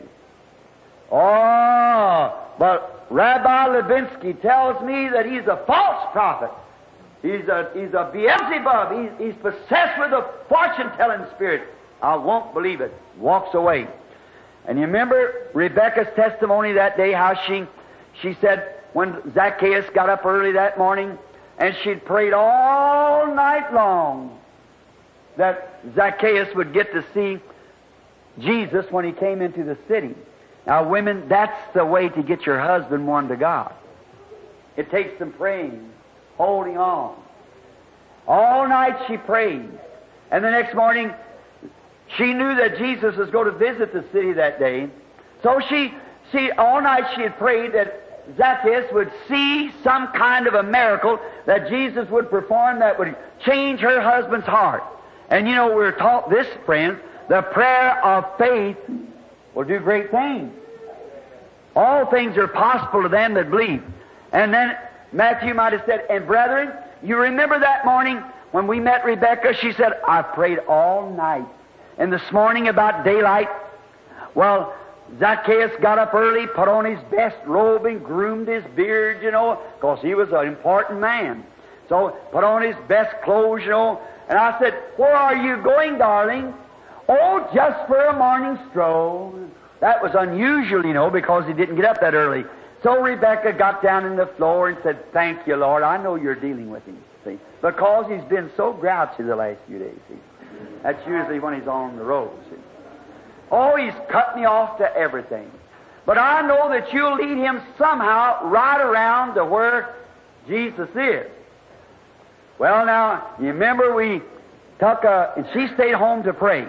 Oh, but Rabbi Levinsky tells me that he's a false prophet. He's a Beelzebub. He's possessed with a fortune-telling spirit. I won't believe it. Walks away. And you remember Rebecca's testimony that day, how she said when Zacchaeus got up early that morning, and she'd prayed all night long that Zacchaeus would get to see Jesus when he came into the city. Now, women, that's the way to get your husband won to God. It takes some praying, holding on. All night she prayed. And the next morning, she knew that Jesus was going to visit the city that day. So all night she had prayed that Zacchaeus would see some kind of a miracle that Jesus would perform that would change her husband's heart. And you know, we're taught this, friends, the prayer of faith will do great things. All things are possible to them that believe. And then Matthew might have said, and brethren, you remember that morning when we met Rebecca, she said, I prayed all night. And this morning about daylight, well, Zacchaeus got up early, put on his best robe and groomed his beard, you know, because he was an important man. So put on his best clothes, you know. And I said, where are you going, darling? Oh, just for a morning stroll. That was unusual, you know, because he didn't get up that early. So Rebecca got down on the floor and said, thank you, Lord. I know you're dealing with him, see, because he's been so grouchy the last few days, see. That's usually when he's on the road, see. Oh, he's cut me off to everything. But I know that you'll lead him somehow right around to where Jesus is. Well, now, you remember we took and she stayed home to pray.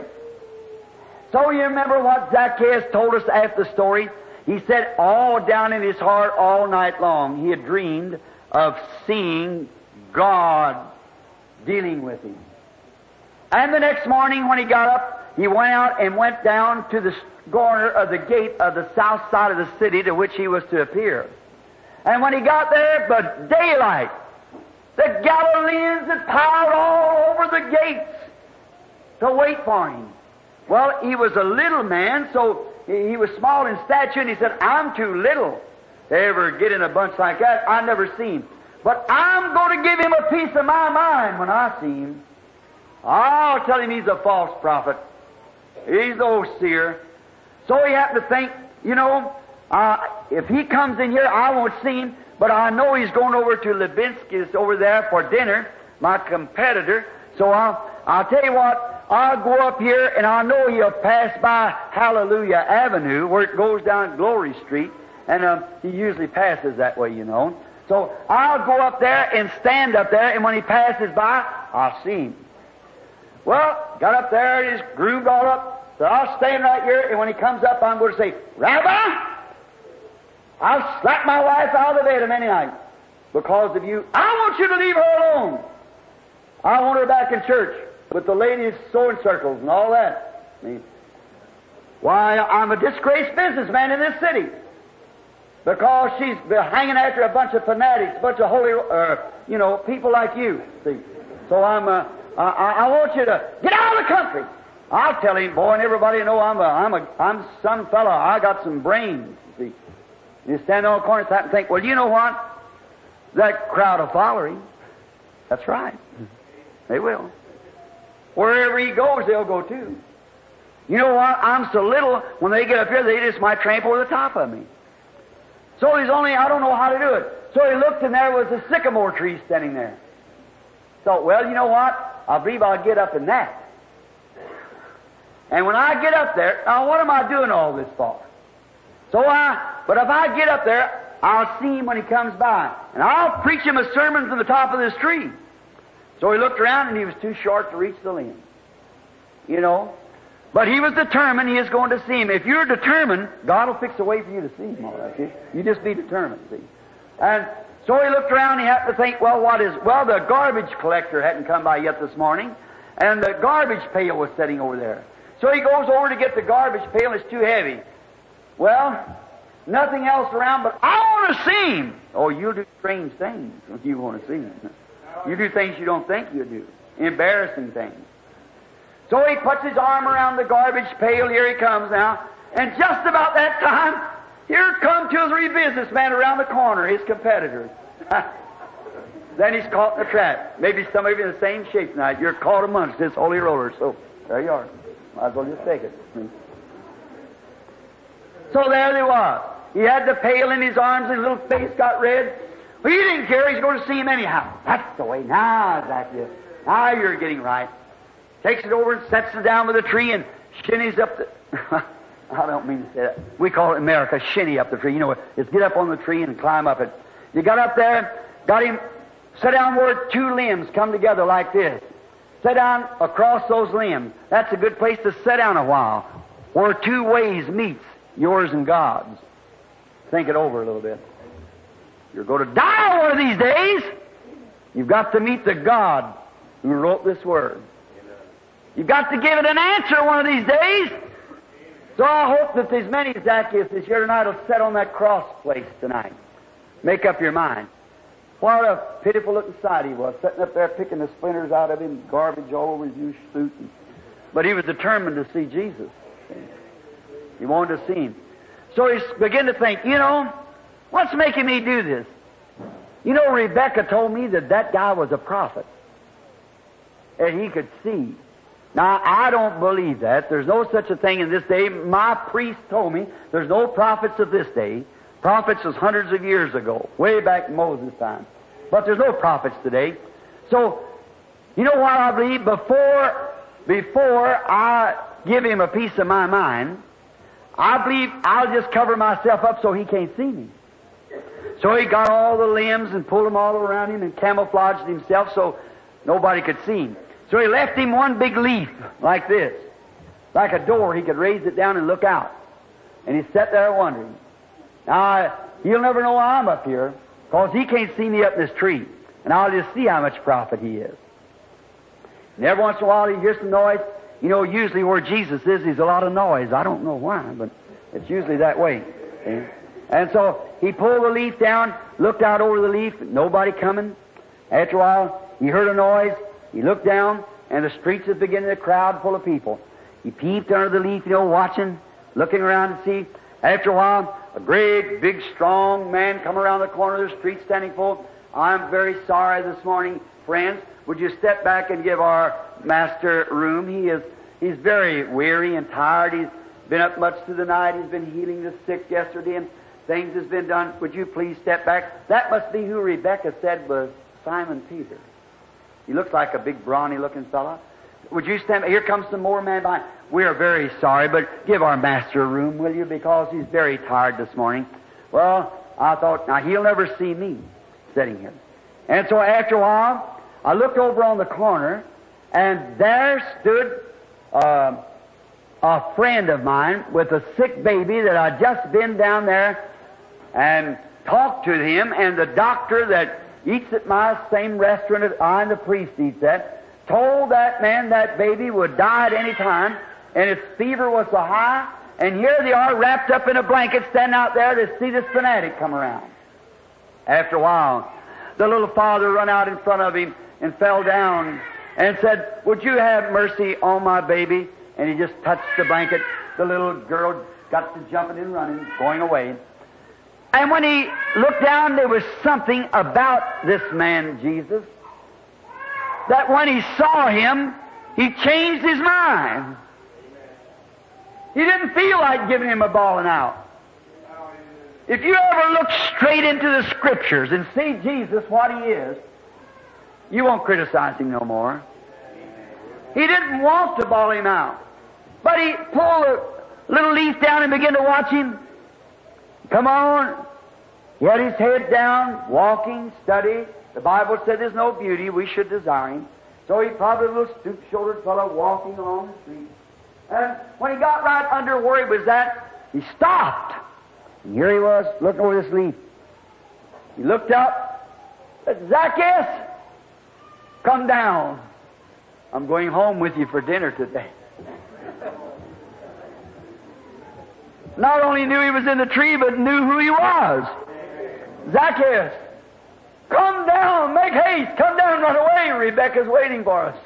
So you remember what Zacchaeus told us after the story? He said all down in his heart all night long he had dreamed of seeing God dealing with him. And the next morning when he got up, he went out and went down to the corner of the gate of the south side of the city to which he was to appear. And when he got there, but daylight, the Galileans had piled all over the gates to wait for him. Well, he was a little man, so he was small in stature, and he said, I'm too little to ever get in a bunch like that. I never seen him. But I'm going to give him a piece of my mind when I see him. I'll tell him he's a false prophet. He's no seer. So he happened to think, you know, if he comes in here, I won't see him, but I know he's going over to Levinsky's over there for dinner, my competitor. So I'll tell you what, I'll go up here, and I know he'll pass by Hallelujah Avenue, where it goes down Glory Street, and he usually passes that way, you know. So I'll go up there and stand up there, and when he passes by, I'll see him. Well, got up there, and he's groomed all up, so I'll stand right here, and when he comes up, I'm going to say, Rabbi, I'll slap my wife out of the bed of any night because of you. I want you to leave her alone. I want her back in church with the ladies' sewing circles and all that. Why, I'm a disgraced businessman in this city because she's hanging after a bunch of fanatics, a bunch of holy, people like you. See, so I want you to get out of the country. I'll tell him, boy, and everybody know I'm some fellow. I got some brains. See, you stand on the corner and think, well, you know what? That crowd will follow him. That's right. They will. Wherever he goes, they'll go too. You know what? I'm so little, when they get up here, they just might trample over the top of me. So I don't know how to do it. So he looked, and there was a sycamore tree standing there. Thought, well, you know what? I believe I'll get up in that. And when I get up there, now what am I doing all this for? But if I get up there, I'll see him when he comes by. And I'll preach him a sermon from the top of this tree. So he looked around and he was too short to reach the limb. You know? But he was determined he is going to see him. If you're determined, God will fix a way for you to see him, all right? You just be determined, see? And so he looked around and he had to think, well, the garbage collector hadn't come by yet this morning, and the garbage pail was sitting over there. So he goes over to get the garbage pail, and it's too heavy. Well, nothing else around, but I want to see him. Oh, you'll do strange things when you want to see him. You do things you don't think you do. Embarrassing things. So he puts his arm around the garbage pail. Here he comes now. And just about that time, here come 2 or 3 businessmen around the corner, his competitors. Then he's caught in a trap. Maybe some of you in the same shape tonight. You're caught amongst this holy roller. So there you are. Might as well just take it. So there they were. He had the pail in his arms, his little face got red. Well, he didn't care. He's going to see him anyhow. That's the way. Now that's it. Now you're getting right. Takes it over and sets it down with a tree and shinnies up the... I don't mean to say that. We call it in America shinny up the tree. You know, it's get up on the tree and climb up it. You got up there, got him, set down where 2 limbs come together like this. Set down across those limbs. That's a good place to sit down a while. Where 2 ways meets, yours and God's. Think it over a little bit. You're going to die one of these days. You've got to meet the God who wrote this word. You've got to give it an answer one of these days. So I hope that there's many Zacchaeus this year tonight will sit on that cross place tonight. Make up your mind. What a pitiful looking sight he was, sitting up there picking the splinters out of him, garbage all over his new suit. But he was determined to see Jesus. He wanted to see him. So he began to think, you know, what's making me do this? You know, Rebecca told me that guy was a prophet. And he could see. Now, I don't believe that. There's no such a thing in this day. My priest told me there's no prophets of this day. Prophets was hundreds of years ago, way back in Moses' time. But there's no prophets today. So, you know what I believe? Before I give him a piece of my mind, I believe I'll just cover myself up so he can't see me. So he got all the limbs and pulled them all around him and camouflaged himself so nobody could see him. So he left him one big leaf like this, like a door. He could raise it down and look out. And he sat there wondering. Now, he'll never know I'm up here because he can't see me up this tree. And I'll just see how much prophet he is. And every once in a while he hears some noise. You know, usually where Jesus is, there's a lot of noise. I don't know why, but it's usually that way. See? And so he pulled the leaf down, looked out over the leaf, nobody coming. After a while, he heard a noise. He looked down, and the streets was beginning to crowd full of people. He peeped under the leaf, you know, watching, looking around to see. After a while, a great, big, strong man come around the corner of the street standing full. I'm very sorry this morning, friends. Would you step back and give our master room? He's very weary and tired. He's been up much through the night. He's been healing the sick yesterday, and things has been done. Would you please step back? That must be who Rebecca said was Simon Peter. He looks like a big, brawny-looking fellow. Would you stand? Here comes some more man behind. We are very sorry, but give our master a room, will you? Because he's very tired this morning. Well, I thought, now he'll never see me sitting here. And so after a while, I looked over on the corner, and there stood a friend of mine with a sick baby that I'd just been down there and talked to him, and the doctor that eats at my same restaurant that I and the priest eats at, told that man that baby would die at any time, and its fever was so high, and here they are wrapped up in a blanket standing out there to see this fanatic come around. After a while, the little father run out in front of him and fell down and said, would you have mercy on my baby? And he just touched the blanket. The little girl got to jumping and running, going away. And when he looked down, there was something about this man, Jesus, that when he saw him, he changed his mind. He didn't feel like giving him a bawling out. If you ever look straight into the Scriptures and see Jesus what he is, you won't criticize him no more. He didn't want to bawl him out. But he pulled a little leaf down and began to watch him. Come on. He had his head down, walking, study. The Bible said there's no beauty we should desire him. So he probably a little stoop-shouldered fellow walking along the street. And when he got right under where he was at, he stopped. And here he was, looking over this leaf. He looked up, said, Zacchaeus, come down. I'm going home with you for dinner today. Not only knew he was in the tree, but knew who he was. Zacchaeus, come down, make haste, come down, run away. Rebecca's waiting for us.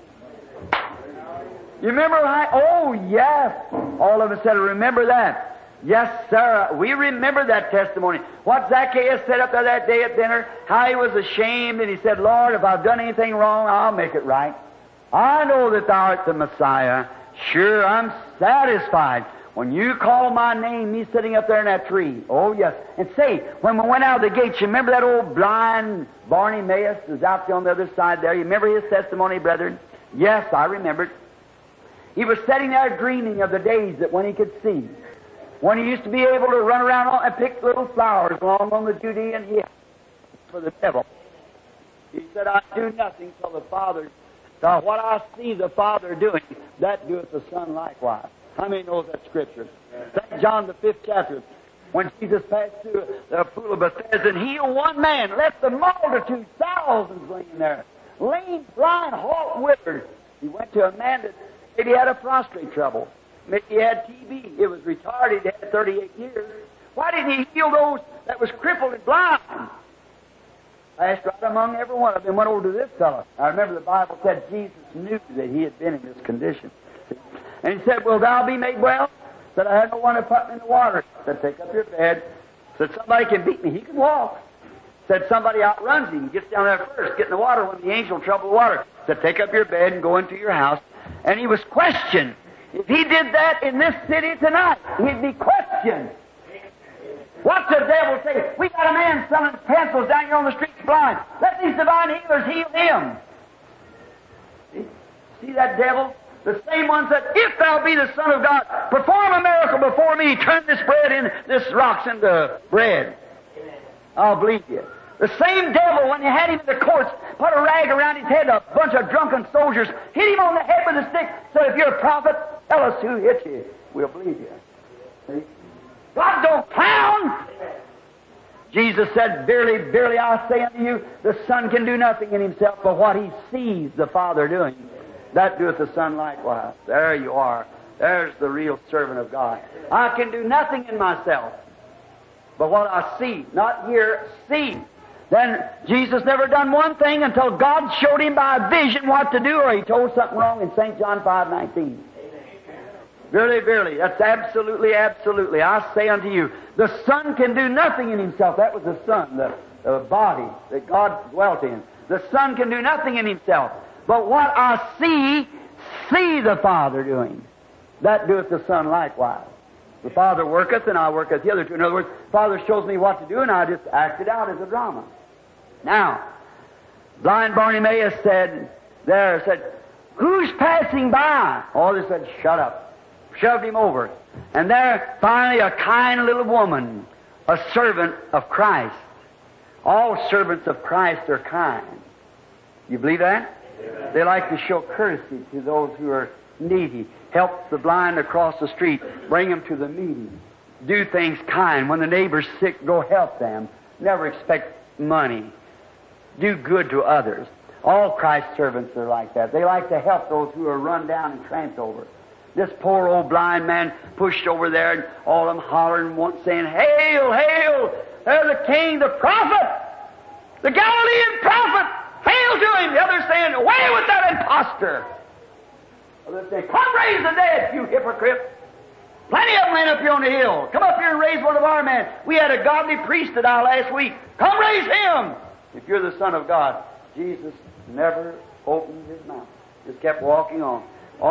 You remember? Oh, yes. All of us said, remember that. Yes, sir. We remember that testimony. What Zacchaeus said up there that day at dinner, how he was ashamed, and he said, Lord, if I've done anything wrong, I'll make it right. I know that thou art the Messiah. Sure, I'm satisfied. When you call my name, me sitting up there in that tree. Oh, yes. And say, when we went out of the gates, you remember that old blind Bartimaeus was out there on the other side there? You remember his testimony, brethren? Yes, I remember it. He was sitting there dreaming of the days that when he could see. When he used to be able to run around and pick little flowers along on the Judean hill for the devil. He said, I do nothing till the Father, till what I see the Father doing, that doeth the Son likewise. How many knows that Scripture? St. John, the 5th chapter. When Jesus passed through the pool of Bethesda and healed one man, left the multitude, thousands laying there, lame, blind, halt, withered. He went to a man that maybe had a prostrate trouble. Maybe he had TB. It was retarded. He had 38 years. Why didn't he heal those that was crippled and blind? Passed right among every one of them, went over to this fellow. I remember the Bible said Jesus knew that he had been in this condition. And he said, will thou be made well? Said, I had no one to put me in the water. Said, take up your bed. Said, somebody can beat me. He can walk. Said, somebody outruns him. Gets down there first, get in the water when the angel troubled the water. Said, take up your bed and go into your house. And he was questioned. If he did that in this city tonight, he'd be questioned. What's the devil say? We got a man selling pencils down here on the streets blind. Let these divine healers heal him. See that devil? The same one said, if thou be the Son of God, perform a miracle before me. Turn this rocks into bread. I'll believe you. The same devil, when you had him in the courts, put a rag around his head, a bunch of drunken soldiers, hit him on the head with a stick. So if you're a prophet, tell us who hit you. We'll believe you. See? God don't clown. Jesus said, verily, verily, I say unto you, the Son can do nothing in himself but what he sees the Father doing. That doeth the Son likewise. There you are. There's the real servant of God. I can do nothing in myself but what I see, not hear, see. Then Jesus never done one thing until God showed him by a vision what to do, or he told something wrong in St. John 5:19. Verily, verily, that's absolutely, absolutely. I say unto you, the Son can do nothing in himself. That was the Son, the body that God dwelt in. The Son can do nothing in himself. But what I see the Father doing. That doeth the Son likewise. The Father worketh, and I worketh the other two. In other words, the Father shows me what to do, and I just act it out as a drama. Now, blind Bartimaeus said, who's passing by? Oh, they said, shut up. Shoved him over. And there, finally, a kind little woman, a servant of Christ. All servants of Christ are kind. You believe that? They like to show courtesy to those who are needy. Help the blind across the street. Bring them to the meeting. Do things kind. When the neighbor's sick, go help them. Never expect money. Do good to others. All Christ's servants are like that. They like to help those who are run down and tramped over. This poor old blind man pushed over there, and all of them hollering once, saying, Hail, hail! There's the King, the prophet! The Galilean prophet! Hail to him! The others saying, away with that impostor! Others saying, come raise the dead, you hypocrite! Plenty of them laying up here on the hill. Come up here and raise one of our men. We had a godly priest that died last week. Come raise him! If you're the Son of God. Jesus never opened his mouth. Just kept walking on.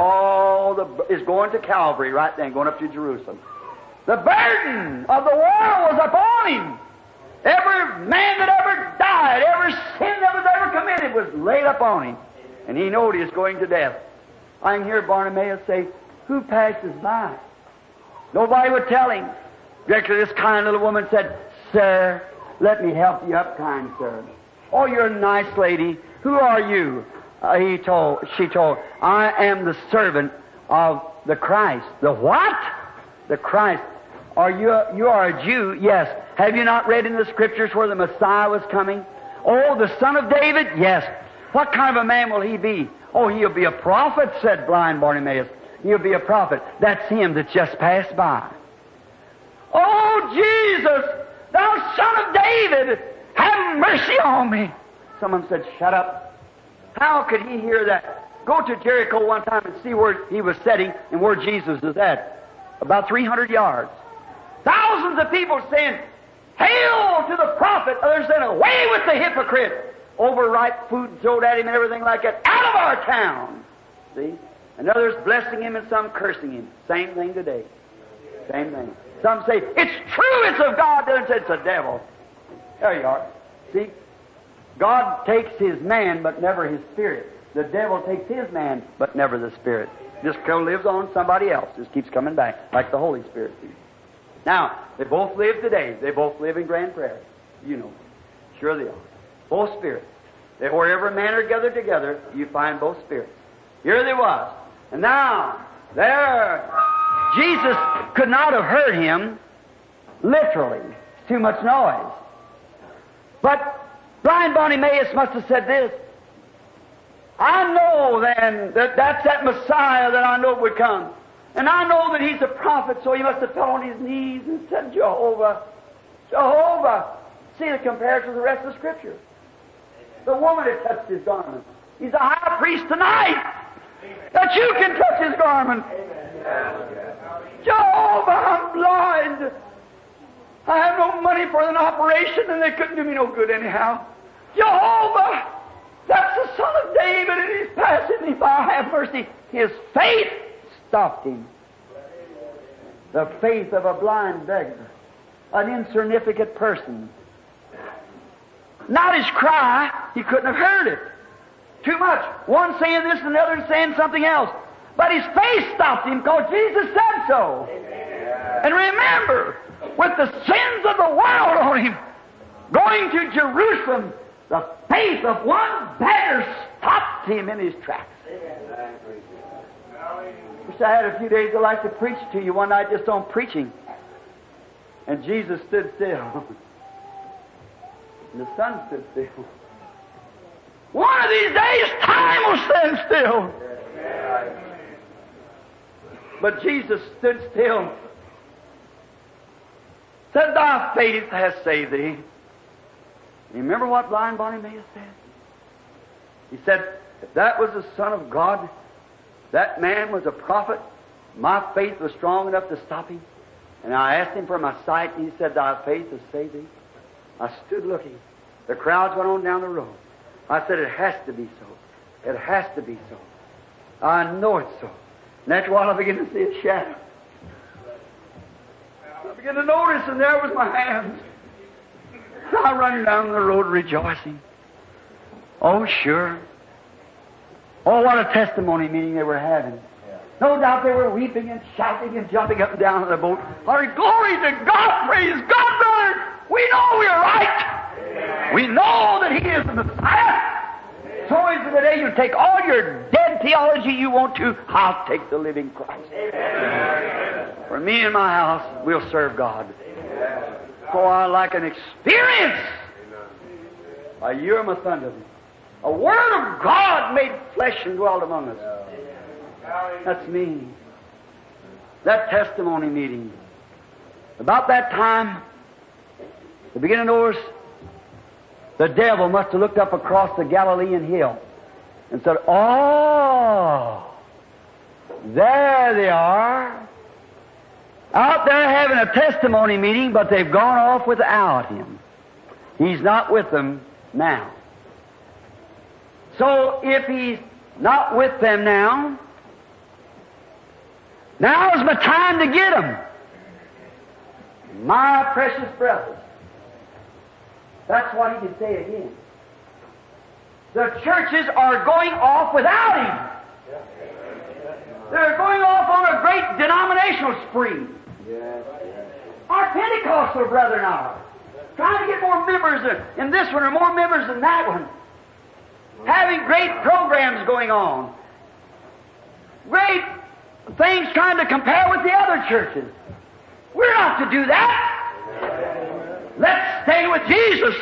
Is going to Calvary right then, going up to Jerusalem. The burden of the world was upon him. Every man that ever died, every sin that was ever committed was laid upon him. And he knew he was going to death. I can hear Bartimaeus say, Who passes by? Nobody would tell him. Directly, this kind little woman said, "Sir, let me help you up, kind sir." "Oh, you're a nice lady. Who are you?" She told, "I am the servant of the Christ." "The what?" "The Christ." You are a Jew?" "Yes." "Have you not read in the Scriptures where the Messiah was coming?" "Oh, the Son of David?" "Yes." "What kind of a man will he be?" "Oh, he'll be a prophet," said blind Bartimaeus. "He'll be a prophet." "That's him that just passed by." "Oh, Jesus, thou Son of David, have mercy on me." Someone said, "Shut up." How could he hear that? Go to Jericho one time and see where he was sitting and where Jesus was at. About 300 yards. Thousands of people saying, "Hail to the prophet!" Others saying, "Away with the hypocrite!" Overripe food thrown at him and everything like that. "Out of our town!" See? And others blessing him and some cursing him. Same thing today. Same thing. Some say, "It's true, it's of God." Others say, "It's a devil." There you are. See? God takes his man, but never his spirit. The devil takes his man, but never the spirit. Just lives on somebody else. Just keeps coming back, like the Holy Spirit. Now, they both live today. They both live in Grand Prairie. You know. Sure they are. Both spirits. Wherever men are gathered together, you find both spirits. Here they was. And now, there, Jesus could not have heard him, literally. It's too much noise. But blind Bartimaeus must have said this: "I know then that's that Messiah that I know would come. And I know that he's a prophet," so he must have fell on his knees and said, "Jehovah, Jehovah." See the comparison with the rest of the Scripture. The woman had touched his garment. He's a high priest tonight. That you can touch his garment. "Jehovah, I'm blind. I have no money for an operation, and they couldn't do me no good anyhow. Jehovah, that's the Son of David, and he's passing me by. Have mercy." His faith stopped him. The faith of a blind beggar, an insignificant person. Not his cry. He couldn't have heard it. Too much. One saying this and the other saying something else. But his faith stopped him because Jesus said so. And remember, with the sins of the world on him, going to Jerusalem, the faith of one beggar stopped him in his tracks. Wish I had a few days I'd like to preach to you one night just on preaching. And Jesus stood still. And the sun stood still. One of these days, time will stand still. But Jesus stood still. Said, "Thy faith has saved thee." You remember what blind Bartimaeus said? He said, "If that was the Son of God, that man was a prophet, my faith was strong enough to stop him." And I asked him for my sight, and he said, "Thy faith has saved thee." I stood looking. The crowds went on down the road. I said, "It has to be so. It has to be so. I know it's so." And after a while, I began to see a shadow. I began to notice, and there was my hands. I run down the road rejoicing. Oh, sure. Oh, what a testimony meeting they were having. No doubt they were weeping and shouting and jumping up and down in the boat. Glory to God! Praise God, brother! We know we're right! We know that He is the Messiah! So is it today. You take all your dead theology you want to, I'll take the living Christ. For me and my house, we'll serve God. For I like an experience. A Urim Thunder. A Word of God made flesh and dwelt among us. That's me. That testimony meeting. About that time, the beginning of notice, the devil must have looked up across the Galilean hill and said, "Oh, there they are. Out there having a testimony meeting, but they've gone off without Him. He's not with them now. So if He's not with them now, now's my time to get Him. My precious brothers." That's what He can say again. The churches are going off without Him. They're going off on a great denominational spree. Our Pentecostal brethren are trying to get more members in this one or more members in that one. Having great programs going on. Great things trying to compare with the other churches. We're not to do that. Let's stay with Jesus.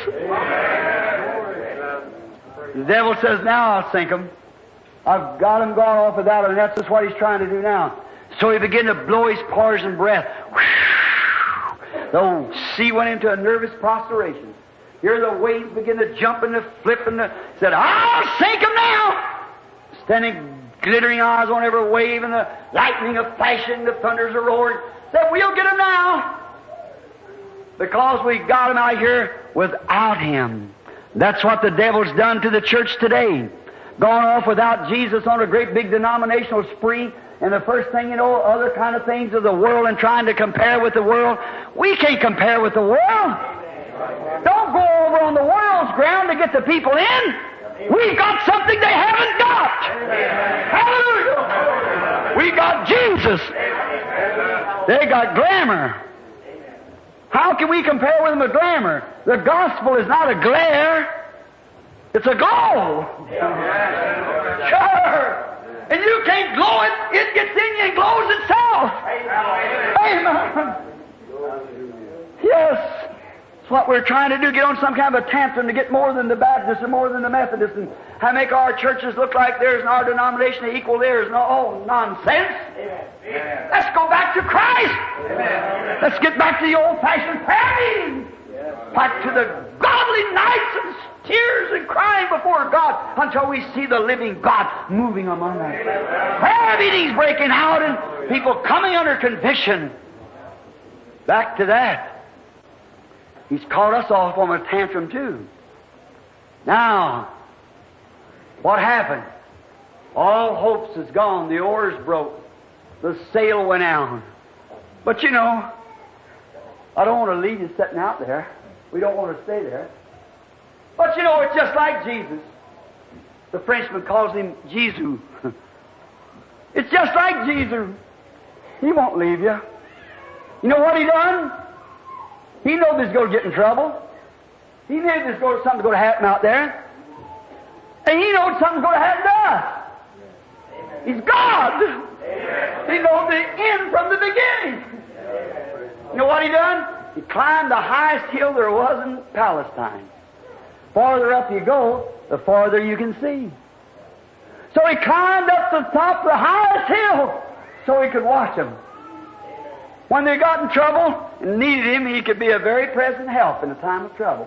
The devil says, now I'll sink them. I've got him gone off without it, and that's just what he's trying to do now. So he began to blow his poison breath. The old sea went into a nervous prostration. Here the waves began to jump and to flip and said, I'll sink him now! Standing glittering eyes on every wave and the lightning a flashing, the thunders a roaring. Said, we'll get him now. Because we got him out here without him. That's what the devil's done to the church today. Gone off without Jesus on a great big denominational spree. And the first thing you know, other kind of things of the world and trying to compare with the world. We can't compare with the world. Don't go over on the world's ground to get the people in. We've got something they haven't got. Hallelujah. We got Jesus. They got glamour. How can we compare with them with glamour? The gospel is not a glare. It's a glow. Sure. And you can't glow it. It gets in you and glows itself. Amen. Yes. It's what we're trying to do. Get on some kind of a tantrum to get more than the Baptists and more than the Methodists and make our churches look like theirs and our denomination equal theirs. No, oh, nonsense. Let's go back to Christ. Let's get back to the old-fashioned prayer meeting. Back to the godly nights and tears and crying before God until we see the living God moving among us. Prayer meetings breaking out and people coming under conviction. Back to that. He's caught us off on a tantrum too. Now, what happened? All hopes is gone. The oars broke. The sail went out. But you know, I don't want to leave you sitting out there. We don't want to stay there. But you know, it's just like Jesus. The Frenchman calls him Jesus. It's just like Jesus. He won't leave you. You know what he done? He knew there's going to get in trouble. He knew there's something going to happen out there. And he knows something's going to happen to us. He's God. He knows the end from the beginning. You know what he done? He climbed the highest hill there was in Palestine. Farther up you go, the farther you can see. So he climbed up to the top of the highest hill so he could watch them. When they got in trouble and needed him, he could be a very present help in a time of trouble.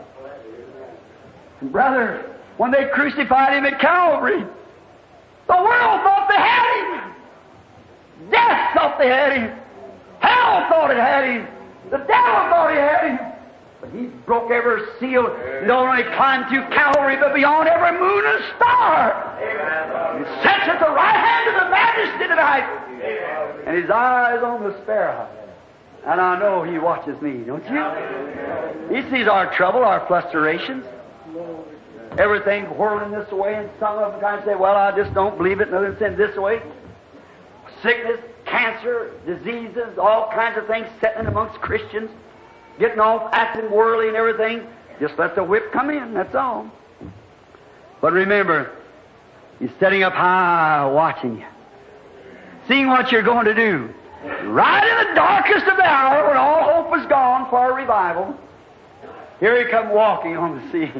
And brother, when they crucified him at Calvary, the world thought they had him. Death thought they had him. Hell thought it had him. The devil thought he had him. But he broke every seal. Not only climbed through Calvary, but beyond every moon and star. He sits at the right hand of the Majesty tonight. And his eyes on the sparrow. And I know he watches me, don't you? He sees our trouble, our frustrations. Everything whirling this way, and some of them kind of say, well, I just don't believe it, and others send this way. Sickness, cancer, diseases, all kinds of things setting amongst Christians, getting off, acting worldly and everything. Just let the whip come in, that's all. But remember, he's sitting up high watching you, seeing what you're going to do. Right in the darkest of the hour, when all hope was gone for a revival, here he come walking on the sea.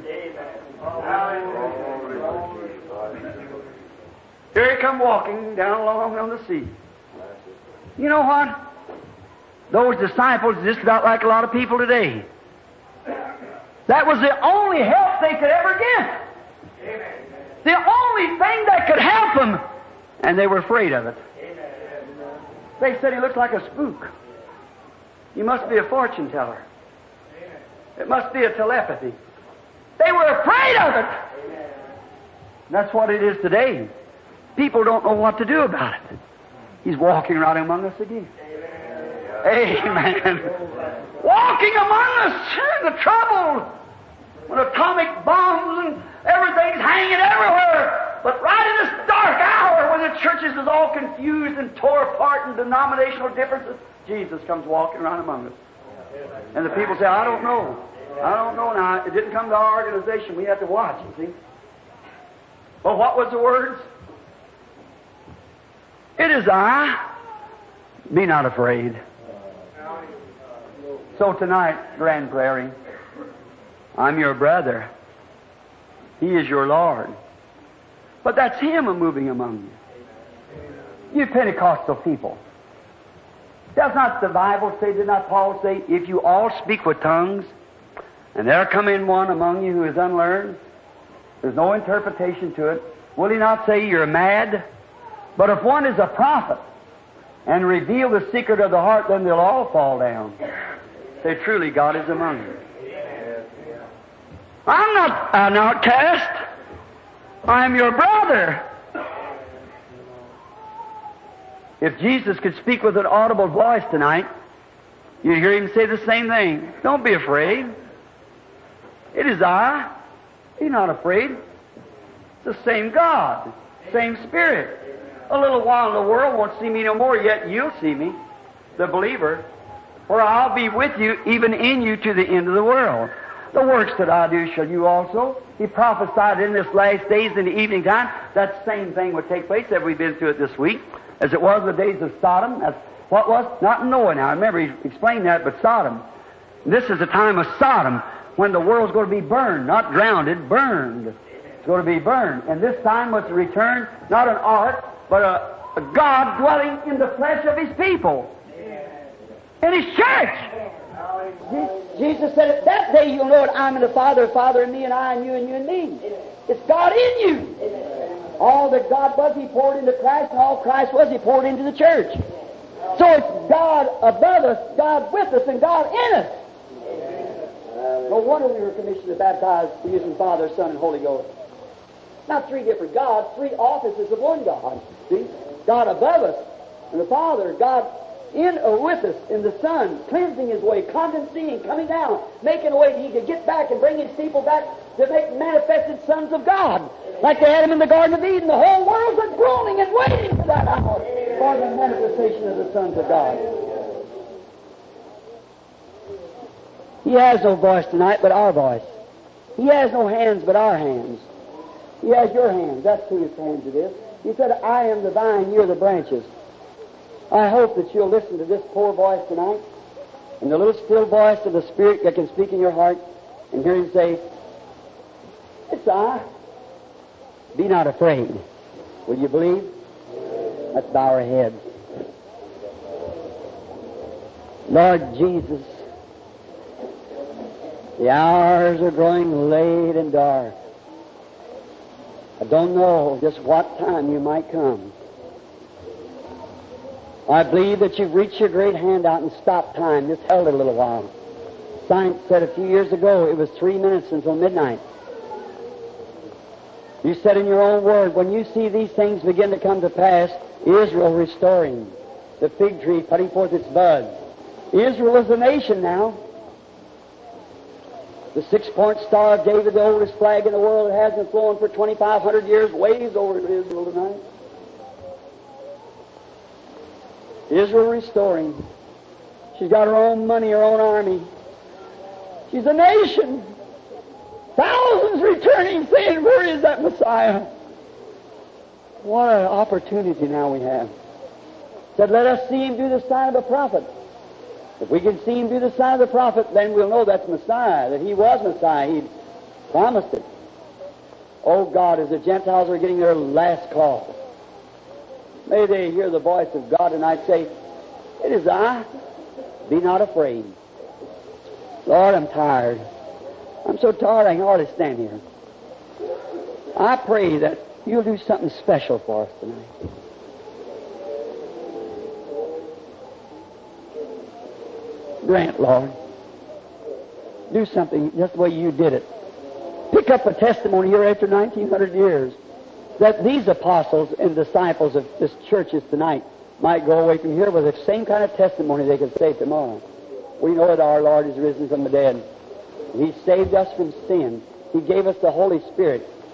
Here he come walking down along on the sea. You know what? Those disciples are just about like a lot of people today. That was the only help they could ever get. The only thing that could help them. And they were afraid of it. They said he looked like a spook. He must be a fortune teller. It must be a telepathy. They were afraid of it. That's what it is today. People don't know what to do about it. He's walking right among us again. Amen. Walking among us in the trouble. When bombs and everything's hanging everywhere. But right in this dark hour when the church churches is all confused and tore apart in denominational differences, Jesus comes walking around among us. And the people say, I don't know. I don't know now. It didn't come to our organization. We have to watch, you see. But what was the words? It is I. Be not afraid. So tonight, Grand Prairie, I'm your brother. He is your Lord. But that's Him moving among you. You Pentecostal people. Does not the Bible say, did not Paul say, if you all speak with tongues, and there come in one among you who is unlearned, there's no interpretation to it, will he not say you're mad? But if one is a prophet and reveal the secret of the heart, then they'll all fall down. Say, truly God is among you. I'm not an outcast. I'm your brother. If Jesus could speak with an audible voice tonight, you'd hear Him say the same thing. Don't be afraid. It is I. Be not afraid. It's the same God, same Spirit. A little while the world won't see me no more, yet you'll see me, the believer, for I'll be with you, even in you, to the end of the world. The works that I do shall you also. He prophesied in this last days in the evening time that same thing would take place. Have we been through it this week? As it was in the days of Sodom. That's what was? Not Noah now. I remember he explained that, but Sodom. This is the time of Sodom when the world's going to be burned, not drowned, burned. It's going to be burned. And this time was to return, not an ark, but a God dwelling in the flesh of His people. In His church. Jesus said, at that day you'll know that I'm in the Father, Father in me, and I in you, and you in me. It's God in you. All that God was, He poured into Christ, and all Christ was, He poured into the church. So it's God above us, God with us, and God in us. No wonder we were commissioned to baptize using Father, Son, and Holy Ghost. Not three different gods, three offices of one God. See? God above us, and the Father, God in or with us, in the Son, cleansing His way, condensing, coming down, making a way that He could get back and bring His people back to make manifested sons of God. Like they had Him in the Garden of Eden. The whole world's a groaning and waiting for that hour, for the manifestation of the sons of God. He has no voice tonight but our voice. He has no hands but our hands. He has your hands. That's who His hands it is. He said, I am the vine, you're the branches. I hope that you'll listen to this poor voice tonight, and the little still voice of the Spirit that can speak in your heart, and hear Him say, it's I. Be not afraid. Will you believe? Let's bow our heads. Lord Jesus, the hours are growing late and dark. I don't know just what time you might come. I believe that you've reached your great hand out and stopped time, just held it a little while. Science said a few years ago it was 3 minutes until midnight. You said in your own word, when you see these things begin to come to pass, Israel restoring, the fig tree putting forth its buds. Israel is a nation now. The 6-point star of David, the oldest flag in the world that hasn't flown for 2,500 years, waves over Israel tonight. Israel restoring. She's got her own money, her own army. She's a nation. Thousands returning saying, where is that Messiah? What an opportunity now we have. Said, let us see Him do the sign of a prophet. If we can see Him do the sign of the prophet, then we'll know that's Messiah, that He was Messiah. He promised it. Oh God, as the Gentiles are getting their last call, may they hear the voice of God tonight say, it is I. Be not afraid. Lord, I'm tired. I'm so tired I can hardly stand here. I pray that you'll do something special for us tonight. Grant, Lord. Do something just the way you did it. Pick up a testimony here after 1,900 years that these apostles and disciples of this churches tonight might go away from here with the same kind of testimony they could say tomorrow. We know that our Lord is risen from the dead. He saved us from sin. He gave us the Holy Spirit.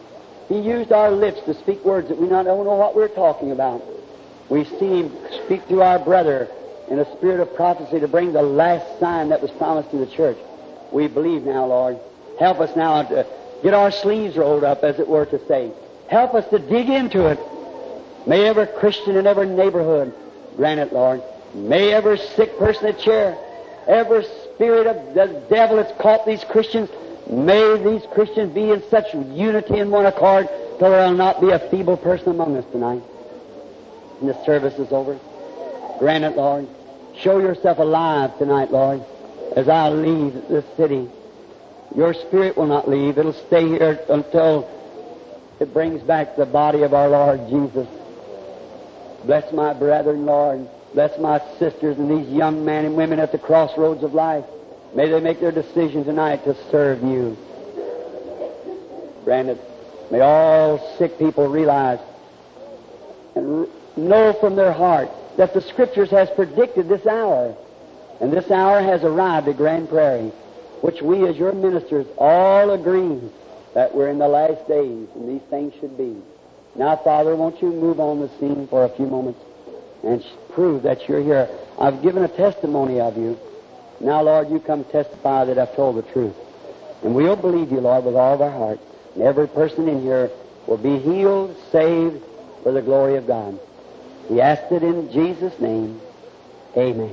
He used our lips to speak words that we don't know what we're talking about. We've seen Him speak through our brother in a spirit of prophecy to bring the last sign that was promised to the church. We believe now, Lord. Help us now to get our sleeves rolled up, as it were to say. Help us to dig into it. May every Christian in every neighborhood grant it, Lord. May every sick person at chair, every spirit of the devil that's caught these Christians, may these Christians be in such unity and one accord till there will not be a feeble person among us tonight. And the service is over. Grant it, Lord. Show yourself alive tonight, Lord, as I leave this city. Your Spirit will not leave. It'll stay here until it brings back the body of our Lord Jesus. Bless my brethren, Lord. Bless my sisters and these young men and women at the crossroads of life. May they make their decision tonight to serve you. Grant it. May all sick people realize and know from their heart that the Scriptures has predicted this hour. And this hour has arrived at Grand Prairie, which we as your ministers all agree that we're in the last days and these things should be. Now, Father, won't you move on the scene for a few moments and prove that you're here. I've given a testimony of you. Now, Lord, you come testify that I've told the truth. And we'll believe you, Lord, with all of our heart. And every person in here will be healed, saved for the glory of God. We ask it in Jesus' name. Amen.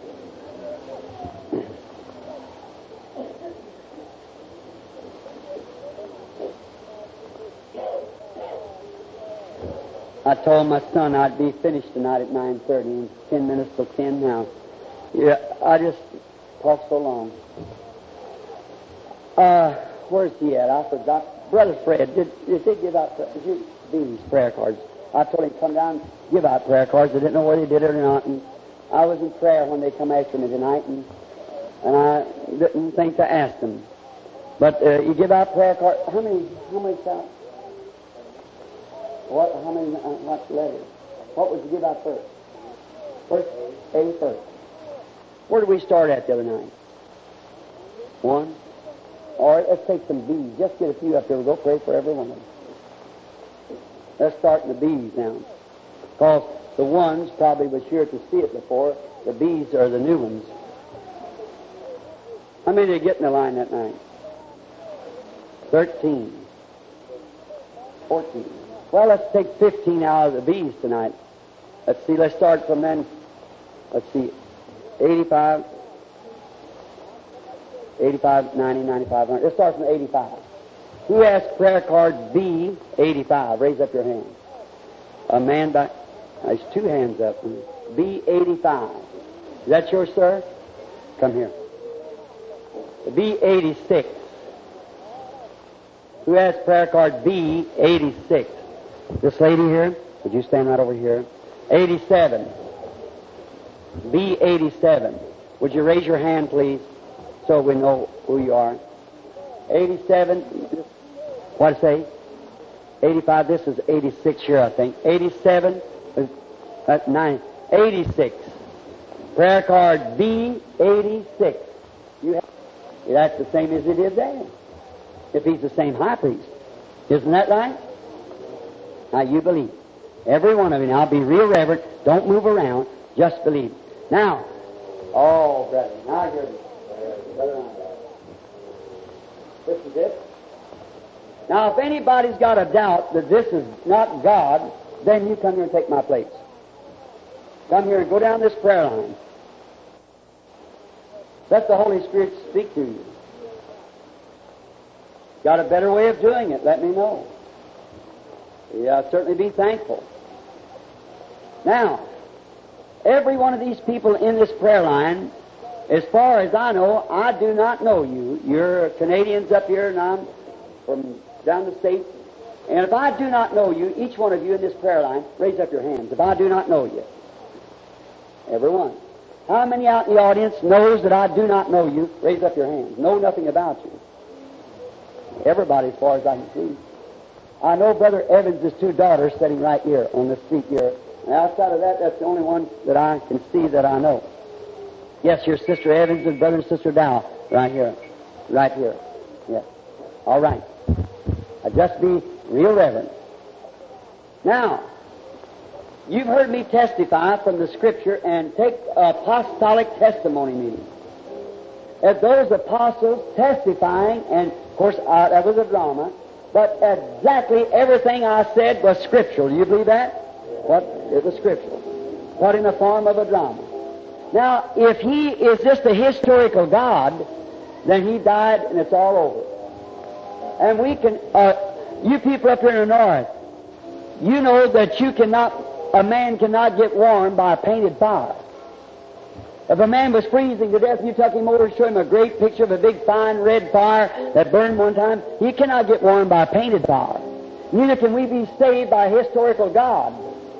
I told my son I'd be finished tonight at 9:30, and 10 minutes till 10 now. Yeah, I just talked so long. Where's he at? I forgot. Brother Fred, did they give out these prayer cards? I told him to come down and give out prayer cards. I didn't know whether they did it or not. And I was in prayer when they come after me tonight, and I didn't think to ask them. But you give out prayer cards. How many out? What letters? What was you give out first? First, A first. Where did we start at the other night? 1. All right, let's take some B's. Just get a few up there. We'll go pray for every one of them. Let's start in the B's now. Because the ones probably was sure to see it before. The B's are the new ones. How many did get in the line that night? 13. 14. Well, let's take 15 out of the B's tonight. Let's see, let's start from then. Let's see, 85, 90, 95, 100. Let's start from 85. Who has prayer card B, 85? Raise up your hand. A man by... There's 2 hands up. B, 85. Is that yours, sir? Come here. B, 86. Who has prayer card B, 86? This lady here, would you stand right over here? 87. B, 87. Would you raise your hand, please, so we know who you are? 87. What did I say? 85. This is 86 here, I think. 87. That's 9. 86. Prayer card B, 86. That's the same as it is there. If he's the same high priest. Isn't that right? Now you believe. Every one of you. Now be real reverent. Don't move around. Just believe. Now, oh, brother. Now you're brother. This is it. Now, if anybody's got a doubt that this is not God, then you come here and take my place. Come here and go down this prayer line. Let the Holy Spirit speak to you. Got a better way of doing it? Let me know. Yeah, I'll certainly be thankful. Now, every one of these people in this prayer line, as far as I know, I do not know you. You're Canadians up here, and I'm from down the States. And if I do not know you, each one of you in this prayer line, raise up your hands. If I do not know you. Everyone. How many out in the audience knows that I do not know you? Raise up your hands. Know nothing about you. Everybody, as far as I can see. I know Brother Evans' 2 daughters sitting right here on the seat here. And outside of that, that's the only one that I can see that I know. Yes, your Sister Evans and Brother and Sister Dow, right here. Right here. Yes. All right. Just be Real reverent. Now, you've heard me testify from the Scripture and take apostolic testimony meeting. At those apostles testifying, and of course that was a drama, but exactly everything I said was scriptural. Do you believe that? What? It was scriptural. Put in the form of a drama. Now, if He is just a historical God, then He died and it's all over. And we can, you people up here in the north, you know that a man cannot get warm by a painted fire. If a man was freezing to death and you took him over to show him a great picture of a big fine red fire that burned one time, he cannot get warm by a painted fire. Neither can we be saved by a historical God.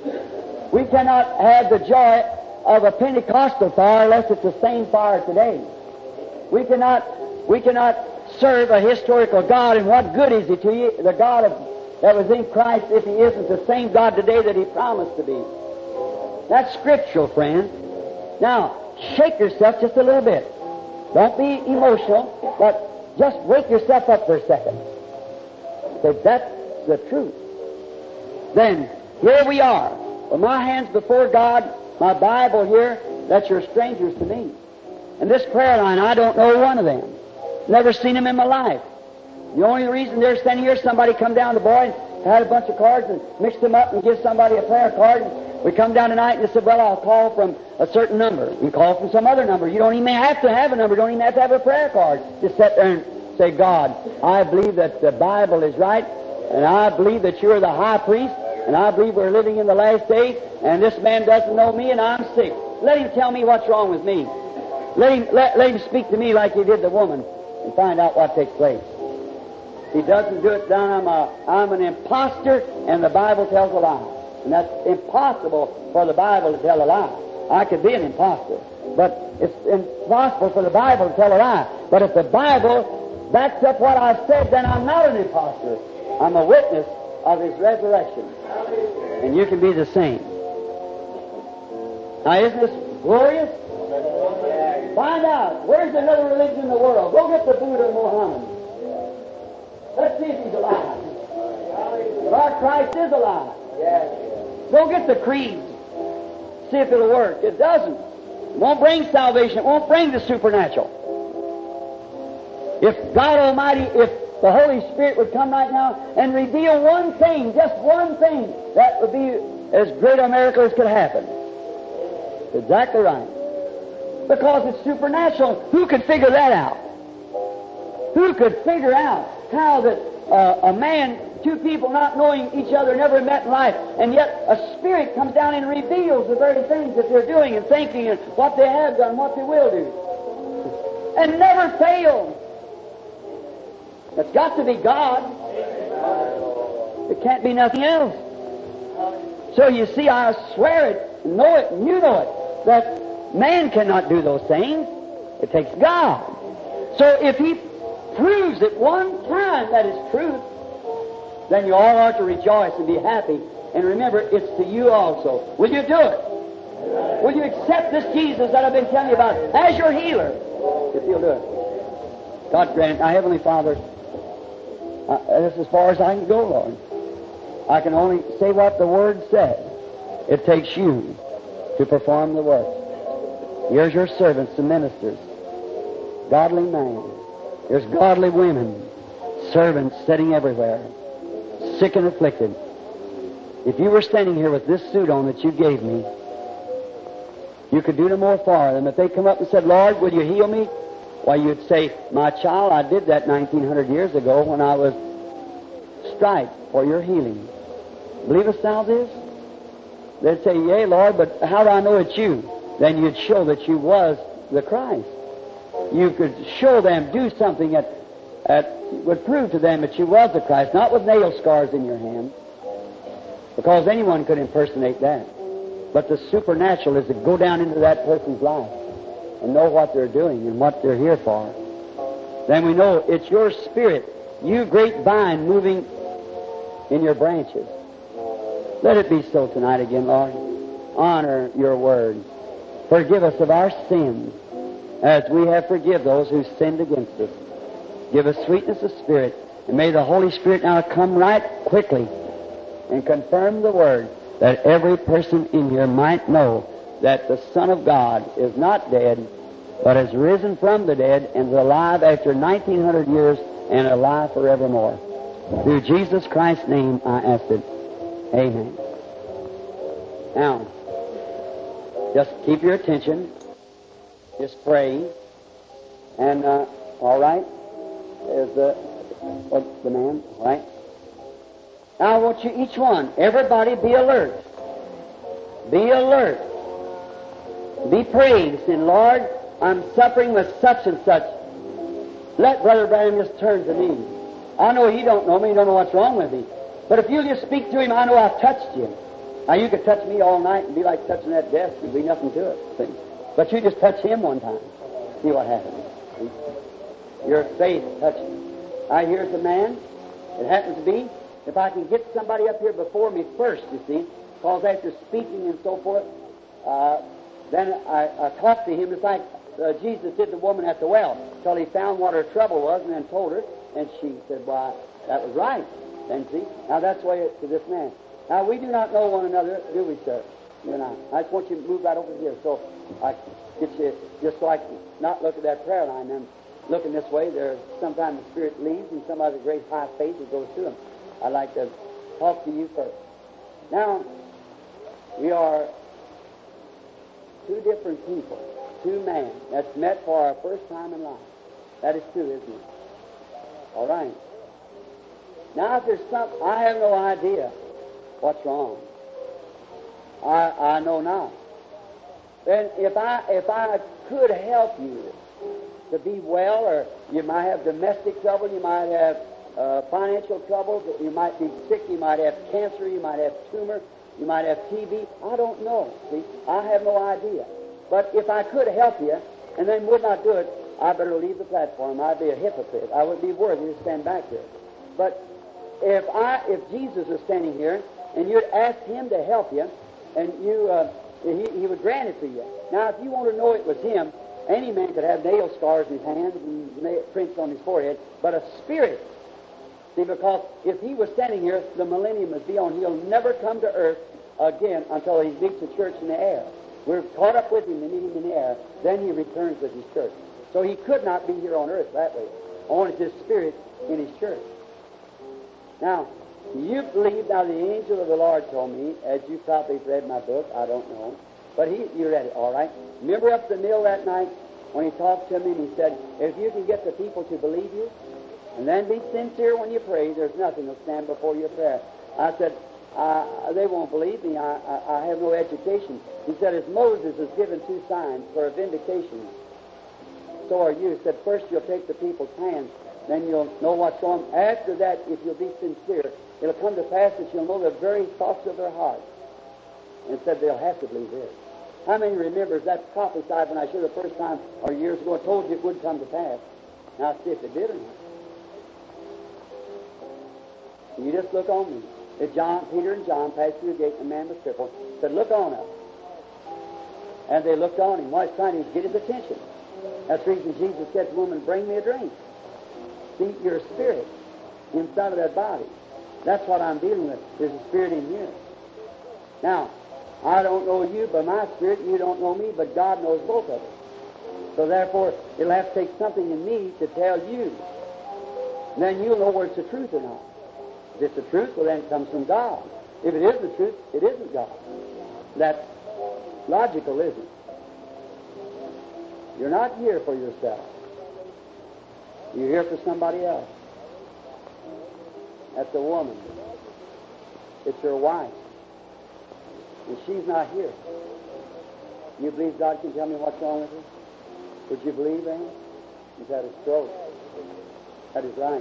We cannot have the joy of a Pentecostal fire unless it's the same fire today. We cannot serve a historical God, and what good is He to you? The God that was in Christ, if He isn't the same God today that He promised to be. That's scriptural, friend. Now, shake yourself just a little bit. Don't be emotional, but just wake yourself up for a second. Because that's the truth. Then, here we are, with my hands before God, my Bible here, that you're strangers to me. And this prayer line, I don't know one of them. Never seen them in my life. The only reason they're standing here, somebody come down the boy and had a bunch of cards and mixed them up and give somebody a prayer card. And we come down tonight and they said, well, I'll call from a certain number. You call from some other number. You don't even have to have a number. You don't even have to have a prayer card. Just sit there and say, God, I believe that the Bible is right, and I believe that you're the high priest, and I believe we're living in the last days, and this man doesn't know me, and I'm sick. Let him tell me what's wrong with me. Let him speak to me like he did the woman and find out what takes place. He doesn't do it, then I'm an imposter, and the Bible tells a lie. And that's impossible for the Bible to tell a lie. I could be an imposter, but it's impossible for the Bible to tell a lie. But if the Bible backs up what I said, then I'm not an imposter. I'm a witness of His resurrection. And you can be the same. Now, isn't this glorious? Find out, where's another religion in the world? Go get the Buddha Muhammad. Let's see if he's alive. If our Christ is alive. Go get the creed. See if it'll work. It doesn't. It won't bring salvation. It won't bring the supernatural. If God Almighty, if the Holy Spirit would come right now and reveal one thing, just one thing, that would be as great a miracle as could happen. Exactly right. Because it's supernatural. Who could figure that out? Who could figure out how that a man, two people not knowing each other, never met in life, and yet a Spirit comes down and reveals the very things that they're doing and thinking and what they have done, what they will do. And never fail. It's got to be God. It can't be nothing else. So you see, I swear it, know it, and you know it, that man cannot do those things. It takes God. So if He proves it one time that it's truth, then you all are to rejoice and be happy. And remember, it's to you also. Will you do it? Will you accept this Jesus that I've been telling you about as your healer? If you'll do it. God grant. Now, Heavenly Father, this is as far as I can go, Lord. I can only say what the Word said. It takes you to perform the work. Here's your servants, the ministers. Godly man. There's godly women, servants sitting everywhere, sick and afflicted. If you were standing here with this suit on that you gave me, you could do no more for them. If they come up and said, Lord, will you heal me? Why, you'd say, my child, I did that 1900 years ago when I was striped for your healing. Believe us now this? They'd say, yea, Lord, but how do I know it's you? Then you'd show that you was the Christ. You could show them, do something that would prove to them that you was the Christ, not with nail scars in your hand, because anyone could impersonate that. But the supernatural is to go down into that person's life and know what they're doing and what they're here for. Then we know it's your Spirit, you great vine moving in your branches. Let it be so tonight again, Lord. Honor your word. Forgive us of our sins, as we have forgiven those who sinned against us. Give us sweetness of spirit And may the Holy Spirit now come right quickly and confirm the Word, that every person in here might know that the Son of God is not dead, but has risen from the dead and is alive after 1900 years and alive forevermore. Through Jesus Christ's name I ask it. Amen. Now, just keep your attention. Just pray. And, all right? There's what's the man? All right? Now I want you, each one, everybody be alert. Be alert. Be praying, saying, Lord, I'm suffering with such and such. Let Brother Branham just turn to me. I know he don't know me, he don't know what's wrong with me. But if you'll just speak to him, I know I've touched you. Now you could touch me all night and be like touching that desk. There'd be nothing to it. See? But you just touch him one time. See what happens. See? Your faith touches him. Here's a man. It happens to be, if I can get somebody up here before me first, you see, because after speaking and so forth, then I talked to him. It's like Jesus did the woman at the well, till he found what her trouble was and then told her, and she said, why, that was right. Then see, now that's the way it to this man. Now we do not know one another, do we, sir? You and I just want you to move right over here, so I get you, just so I can not look at that prayer line. Then looking this way, there sometimes the Spirit leaves, and somebody with great high faith it goes to them. I'd like to talk to you first. Now, we are two different people, two men that's met for our first time in life. That is true, isn't it? All right. Now, if there's something, I have no idea what's wrong. I know not. Then if I could help you to be well, or you might have domestic trouble, you might have financial trouble, you might be sick, you might have cancer, you might have tumor, you might have TB. I don't know. See, I have no idea. But if I could help you, and then would not do it, I better leave the platform. I'd be a hypocrite. I wouldn't be worthy to stand back there. But if Jesus was standing here, and you'd ask Him to help you, and He would grant it to you. Now, if you want to know it was Him, any man could have nail scars in his hands and prints on his forehead, but a spirit. See, because if He was standing here, the millennium would be on. He'll never come to earth again until He meets the church in the air. We're caught up with Him and meet Him in the air. Then He returns with His church. So He could not be here on earth that way. Only His Spirit in His church. Now, you believe, now the angel of the Lord told me, as you probably read my book, I don't know, but you read it, all right. Remember up the mill that night when he talked to me and he said, if you can get the people to believe you, and then be sincere when you pray, there's nothing will stand before your prayer. I said, they won't believe me. I have no education. He said, as Moses is given 2 signs for a vindication, so are you. He said, first you'll take the people's hands, then you'll know what's wrong. After that, if you'll be sincere, it'll come to pass that you'll know the very thoughts of their heart. And said they'll have to believe this. How many remembers that prophesied when I showed the first time, or years ago, I told you it would come to pass? Now see if it did or not. You just look on me. Peter and John passed through the gate, and the man was crippled. Said, look on us. And they looked on him. What he's trying to do is get his attention. That's the reason Jesus said to the woman, bring me a drink. See, your spirit inside of that body. That's what I'm dealing with. There's a spirit in you. Now, I don't know you by my spirit, you don't know me, but God knows both of us. So therefore, it'll have to take something in me to tell you. And then you'll know whether it's the truth or not. If it's the truth, well then it comes from God. If it is the truth, it isn't God. That's logical, isn't it? You're not here for yourself. You're here for somebody else. That's a woman. It's your wife. And she's not here. You believe God can tell me what's wrong with her? Would you believe that? She's had a stroke. That is right.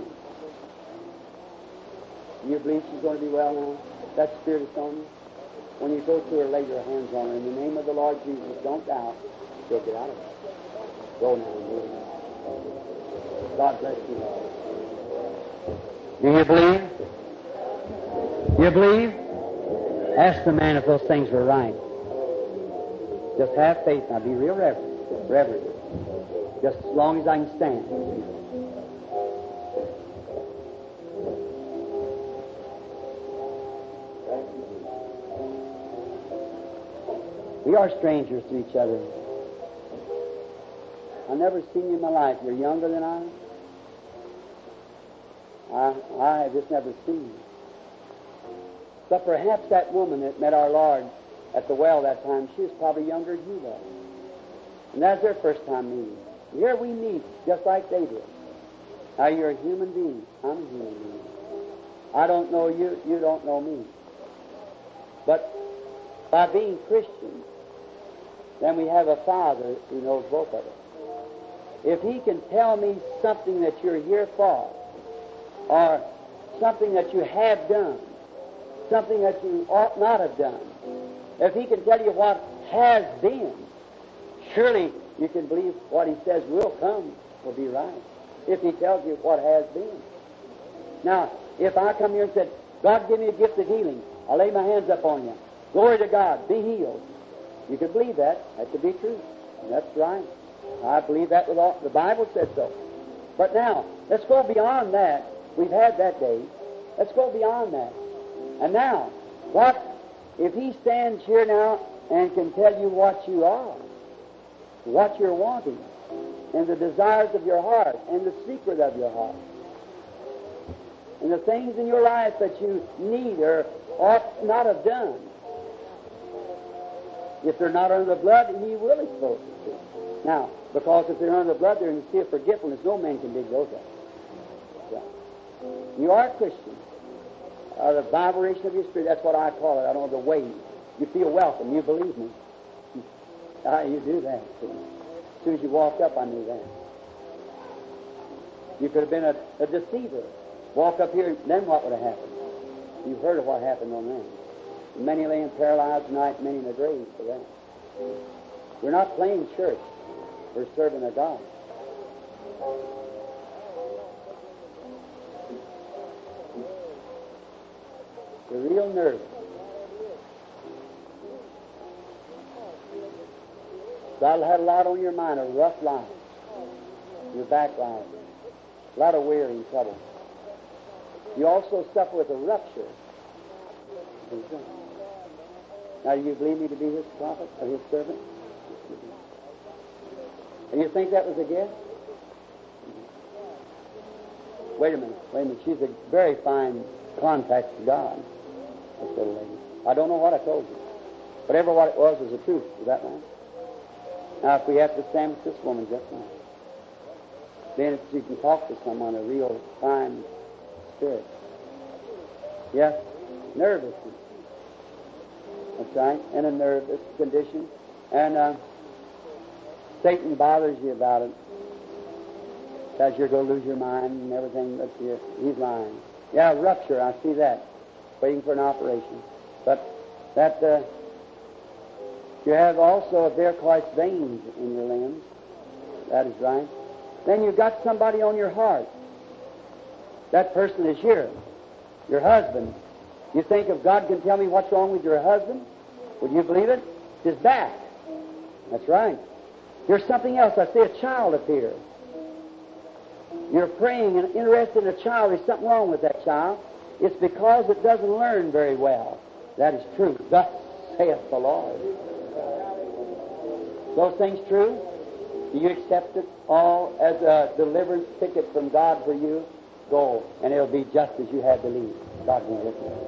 You believe she's going to be well now? That spirit is on you? When you go to her, lay your hands on her. In the name of the Lord Jesus, don't doubt. She'll get out of it. Go now and move. God bless you. Do you believe? You believe? Ask the man if those things were right. Just have faith. Now be real reverent. Just as long as I can stand. We are strangers to each other. I've never seen you in my life. You're younger than I am. I have just never seen you. But perhaps that woman that met our Lord at the well that time, she was probably younger than you was. And that's their first time meeting. Here we meet just like they did. Now you're a human being. I'm a human being. I don't know you, you don't know me. But by being Christians, then we have a Father who knows both of us. If He can tell me something that you're here for, or something that you have done, something that you ought not have done, if He can tell you what has been, surely you can believe what He says will come will be right, if He tells you what has been. Now, if I come here and said, God, give me a gift of healing, I'll lay my hands up on you. Glory to God, be healed. You can believe that. That could be true. And that's right. I believe that with all. The Bible said so. But now, let's go beyond that. We've had that day. Let's go beyond that. And now, what if He stands here now and can tell you what you are, what you're wanting, and the desires of your heart, and the secret of your heart, and the things in your life that you need or ought not have done? If they're not under the blood, He will expose it to you. Now, because if they're under the blood, they're in the sea of forgetfulness. No man can dig those up. Yeah. You are a Christian. The vibration of your spirit, that's what I call it. I don't know, the wave. You feel welcome. You believe me. You do that. As soon as you walked up, I knew that. You could have been a deceiver. Walk up here, then what would have happened? You've heard of what happened on them. Many laying paralyzed tonight, many in the grave for that. We're not playing church. We're serving a God. You're real nervous. God had a lot on your mind, a rough life. You're backsliding. A lot of weary and trouble. You also suffer with a rupture. Now, do you believe me to be His prophet or His servant? And you think that was a gift? Wait a minute. She's a very fine contact to God, this little lady. I don't know what I told you. Whatever what it was the truth. Is that right? Now, if we have to stand with this woman just now, then if you can talk to someone, a real fine spirit. Yes, nervousness. That's right, in a nervous condition. And Satan bothers you about it. Says you're going to lose your mind and everything. But he's lying. Yeah, rupture, I see that. Waiting for an operation. But that you have also varicose veins in your limbs. That is right. Then you've got somebody on your heart. That person is here. Your husband. You think if God can tell me what's wrong with your husband, would you believe it? His back. That's right. There's something else. I see a child appear. You're praying and interested in a child. There's something wrong with that child. It's because it doesn't learn very well. That is true. Thus saith the Lord. Those things true? Do you accept it all as a deliverance ticket from God for you? Go, and it'll be just as you had believed. God be with you.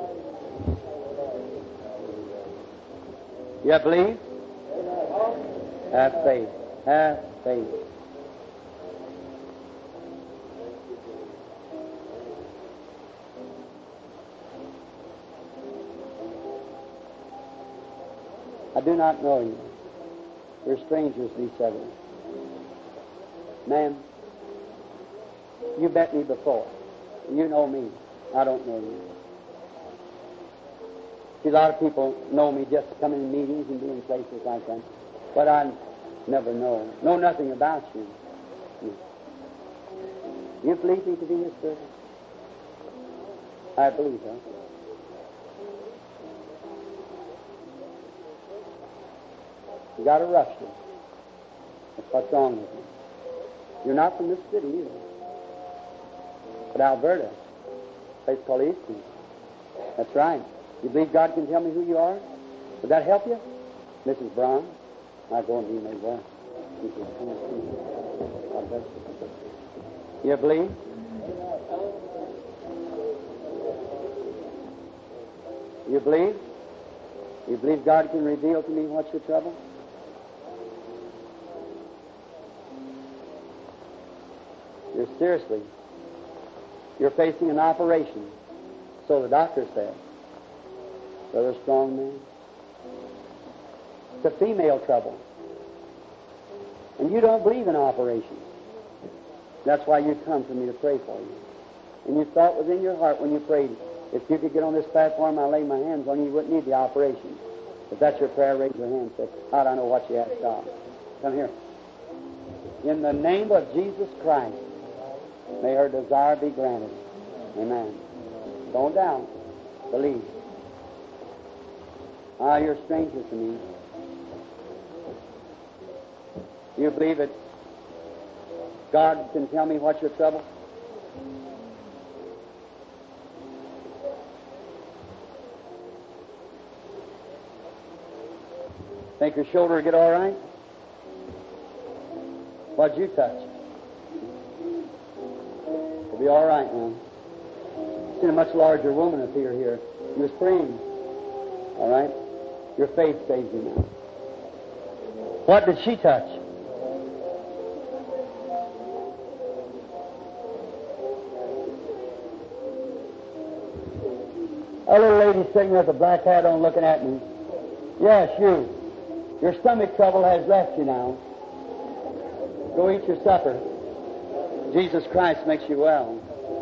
You believe? Have faith. Have faith. I do not know you. We're strangers to each other. Ma'am, you met me before. You know me. I don't know you. See, a lot of people know me just coming in meetings and being places like that. But I never know nothing about you. You believe me to be His servant? I believe that. You got a rupture. That's what's wrong with you. You're not from this city either. But Alberta, a place called Easton. That's right. You believe God can tell me who you are? Would that help you? Mrs. Brown? I'll go and be made well. God bless you. You believe? You believe? You believe God can reveal to me what's your trouble? You're facing an operation, so the doctor said. Brother Strong man. It's a female trouble. And you don't believe in operations. That's why you come for me to pray for you. And you thought within your heart when you prayed, if you could get on this platform, I'll lay my hands on you, you wouldn't need the operation. If that's your prayer, raise your hand. Say, how do I know what you ask God? Come here. In the name of Jesus Christ, may her desire be granted. Amen. Don't doubt. Believe. You're strangers to me. You believe that God can tell me what's your trouble? Think your shoulder will get all right? What'd you touch? It'll be all right now. I've seen a much larger woman appear here. She was praying. All right? Your faith saves you now. What did she touch? A little lady sitting there with a black hat on looking at me. Yes, you. Your stomach trouble has left you now. Go eat your supper. Jesus Christ makes you well.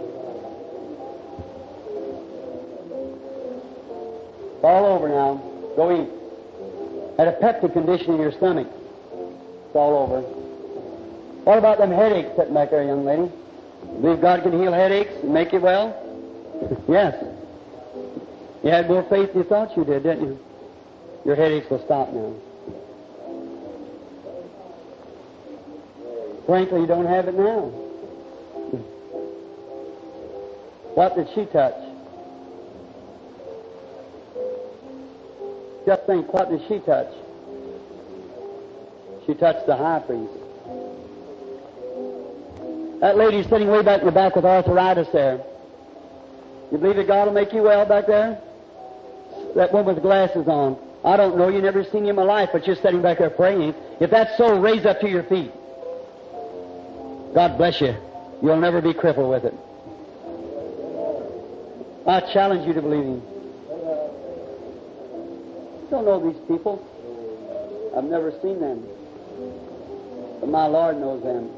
It's all over now. Go eat. Had a peptic condition in your stomach. It's all over. What about them headaches sitting back there, young lady? You believe God can heal headaches and make you well? Yes. You had more faith than you thought you did, didn't you? Your headaches will stop now. Frankly, you don't have it now. What did she touch? Just think, what did she touch? She touched the high priest. That lady's sitting way back in the back with arthritis there. You believe that God will make you well back there? That one with glasses on. I don't know, you never seen you in my life, but you're sitting back there praying. If that's so, raise up to your feet. God bless you. You'll never be crippled with it. I challenge you to believe Him. I don't know these people. I've never seen them. But my Lord knows them.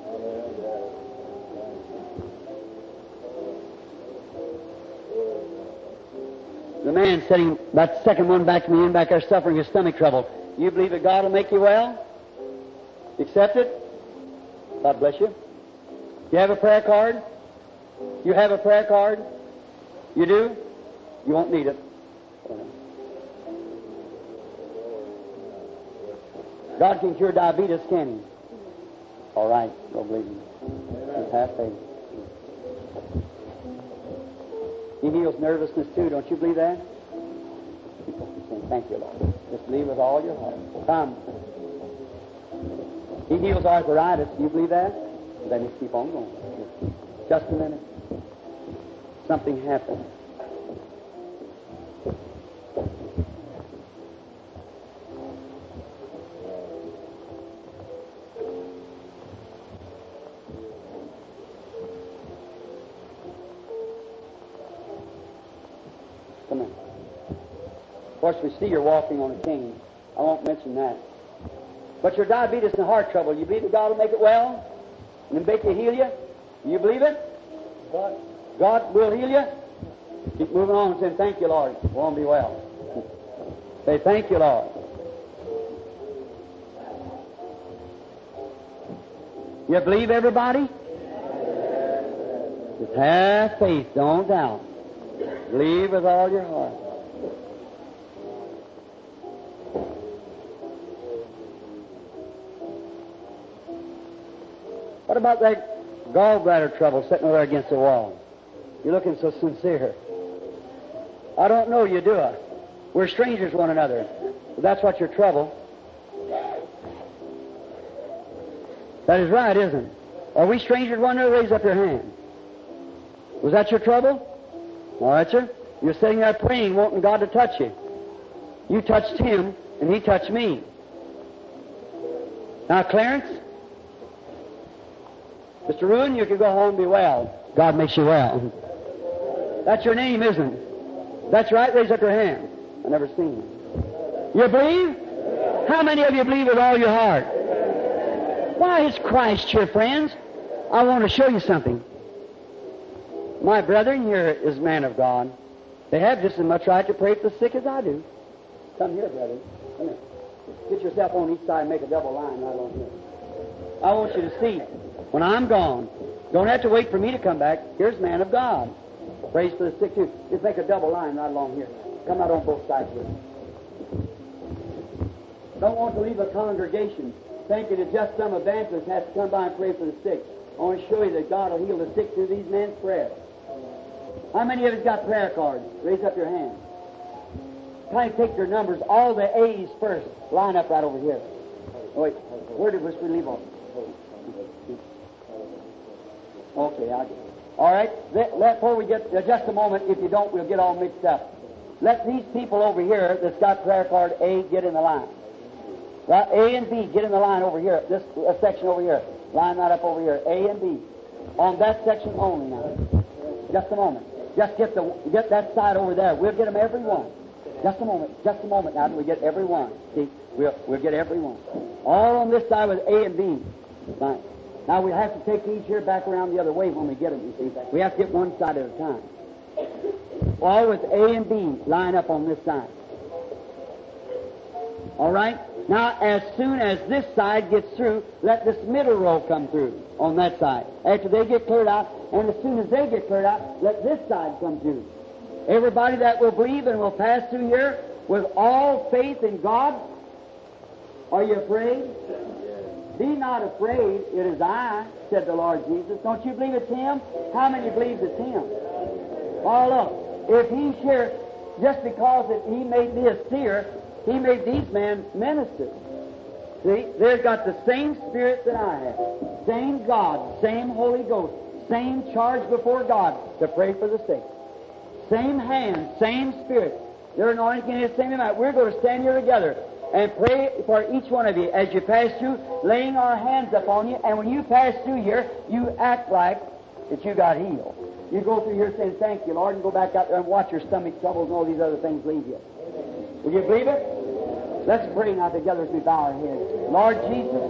The man sitting, that second one back to me in back there suffering his stomach trouble. You believe that God will make you well? Accept it? God bless you. You have a prayer card? You have a prayer card? You do? You won't need it. God can cure diabetes, can He? All right, don't believe me. Just have faith. He heals nervousness too. Don't you believe that? Thank you, Lord. Just believe with all your heart. Come. He heals arthritis. Do you believe that? Then just keep on going. Just a minute. Something happened. Come on. Of course, we see you're walking on a cane. I won't mention that. But your diabetes and heart trouble, you believe that God will make it well? And make you heal you? You believe it? God will heal you? Keep moving on and saying, thank you, Lord. Won't be well. Say, thank you, Lord. You believe, everybody? Just have faith. Don't doubt. Believe with all your heart. What about that gallbladder trouble sitting over there against the wall? You're looking so sincere. I don't know you, do I? We're strangers to one another. But that's what your trouble. That is right, isn't it? Are we strangers to one another? Raise up your hand. Was that your trouble? All right, sir. You're sitting there praying, wanting God to touch you. You touched Him, and He touched me. Now, Clarence, Mr. Ruin, you can go home and be well. God makes you well. That's your name, isn't it? That's right. Raise up your hand. I've never seen you. You believe? How many of you believe with all your heart? Why, it's Christ here, friends. I want to show you something. My brethren here is man of God. They have just as much right to pray for the sick as I do. Come here, brother. Come here. Get yourself on each side and make a double line right on here. I want you to see, when I'm gone, don't have to wait for me to come back. Here's man of God. Praise for the sick too. Just make a double line right along here. Come out on both sides here. Don't want to leave a congregation thinking that just some evangelist has to come by and pray for the sick. I want to show you that God will heal the sick through these men's prayers. How many of you got prayer cards? Raise up your hand. Try to take your numbers, all the A's first. Line up right over here. Oh, wait, where did we leave off? Okay, I get it. All right, before we get, just a moment, if you don't, we'll get all mixed up. Let these people over here that's got prayer card A get in the line. Right, A and B get in the line over here, this section over here. Line right up over here, A and B. On that section only now. Just a moment. Just get that side over there. We'll get them every one. Just a moment now till we get every one. See, we'll get every one. All on this side with A and B. Right. Now we'll have to take these here back around the other way when we get them, you see. We have to get one side at a time. All with A and B line up on this side. All right? Now, as soon as this side gets through, let this middle row come through on that side. After they get cleared out, and as soon as they get cleared out, let this side come through. Everybody that will believe and will pass through here with all faith in God, are you afraid? Be not afraid, it is I, said the Lord Jesus. Don't you believe it's Him? How many believe it's Him? Oh, look, if He's here, just because that He made me a seer, He made these men ministers. See, they've got the same spirit that I have. Same God, same Holy Ghost, same charge before God to pray for the sick. Same hand, same spirit. They're anointing in the same amount. We're going to stand here together and pray for each one of you as you pass through, laying our hands upon you. And when you pass through here, you act like that you got healed. You go through here saying, thank you, Lord, and go back out there and watch your stomach troubles and all these other things leave you. Will you believe it? Let's pray now together as we bow our heads. Lord Jesus,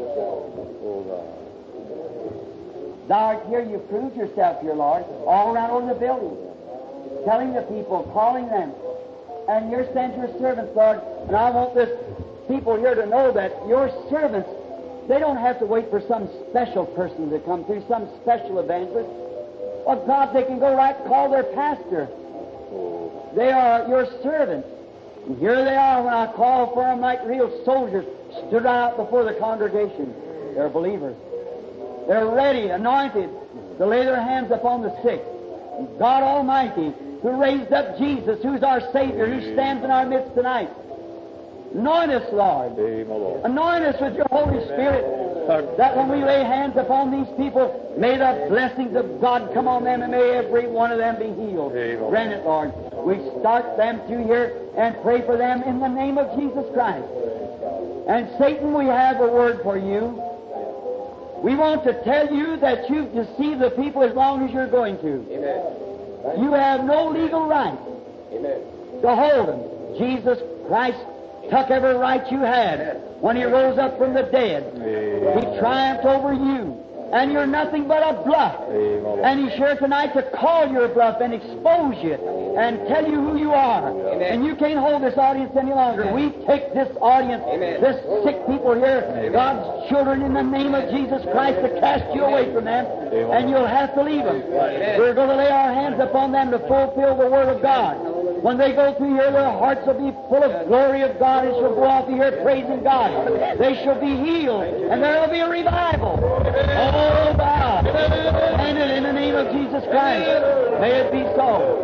Thou art here. You've proved yourself here, Lord, all around over the building, telling the people, calling them. And you're sent your servants, Lord. And I want this people here to know that your servants, they don't have to wait for some special person to come through, some special evangelist. Oh, God, they can go right and call their pastor. They are your servants. And here they are when I call for them like real soldiers, stood out before the congregation. They're believers. They're ready, anointed, to lay their hands upon the sick. And God Almighty, who raised up Jesus, who's our Savior, who stands in our midst tonight. Anoint us, Lord. Anoint us with your Holy Spirit, that when we lay hands upon these people, may the blessings of God come on them, and may every one of them be healed. Grant it, Lord. We start them through here and pray for them in the name of Jesus Christ. And Satan, we have a word for you. We want to tell you that you've deceived the people as long as you're going to. Amen. You have no legal right to hold them. Jesus Christ took every right you had when He rose up from the dead. He triumphed over you. And you're nothing but a bluff. And He's here tonight to call your bluff and expose you and tell you who you are. And you can't hold this audience any longer. We take this audience, this sick people here, God's children, in the name of Jesus Christ, to cast you away from them, and you'll have to leave them. We're going to lay our hands upon them to fulfill the Word of God. When they go through here, their hearts will be full of glory of God, and shall go off here praising God. They shall be healed, and there will be a revival. Oh, God. And in the name of Jesus Christ, may it be so.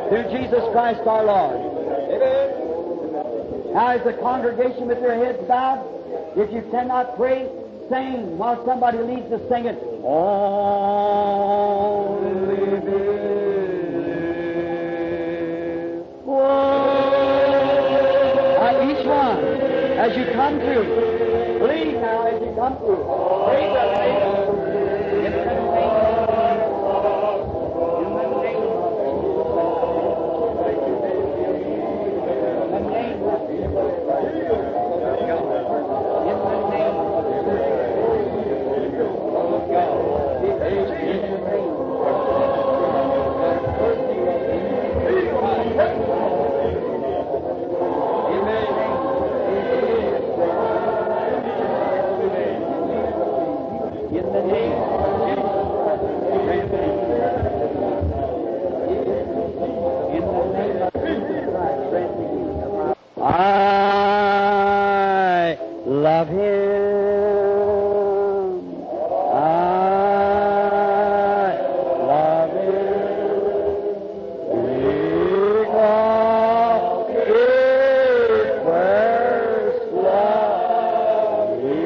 through Jesus Christ our Lord.
Amen.
Now, is the congregation with their heads bowed? If you cannot pray, sing while somebody leads us singing. Only believe. Each one, as you come through, believe now as you come through. Praise the name of I love Him. I love Him. Because He first loved me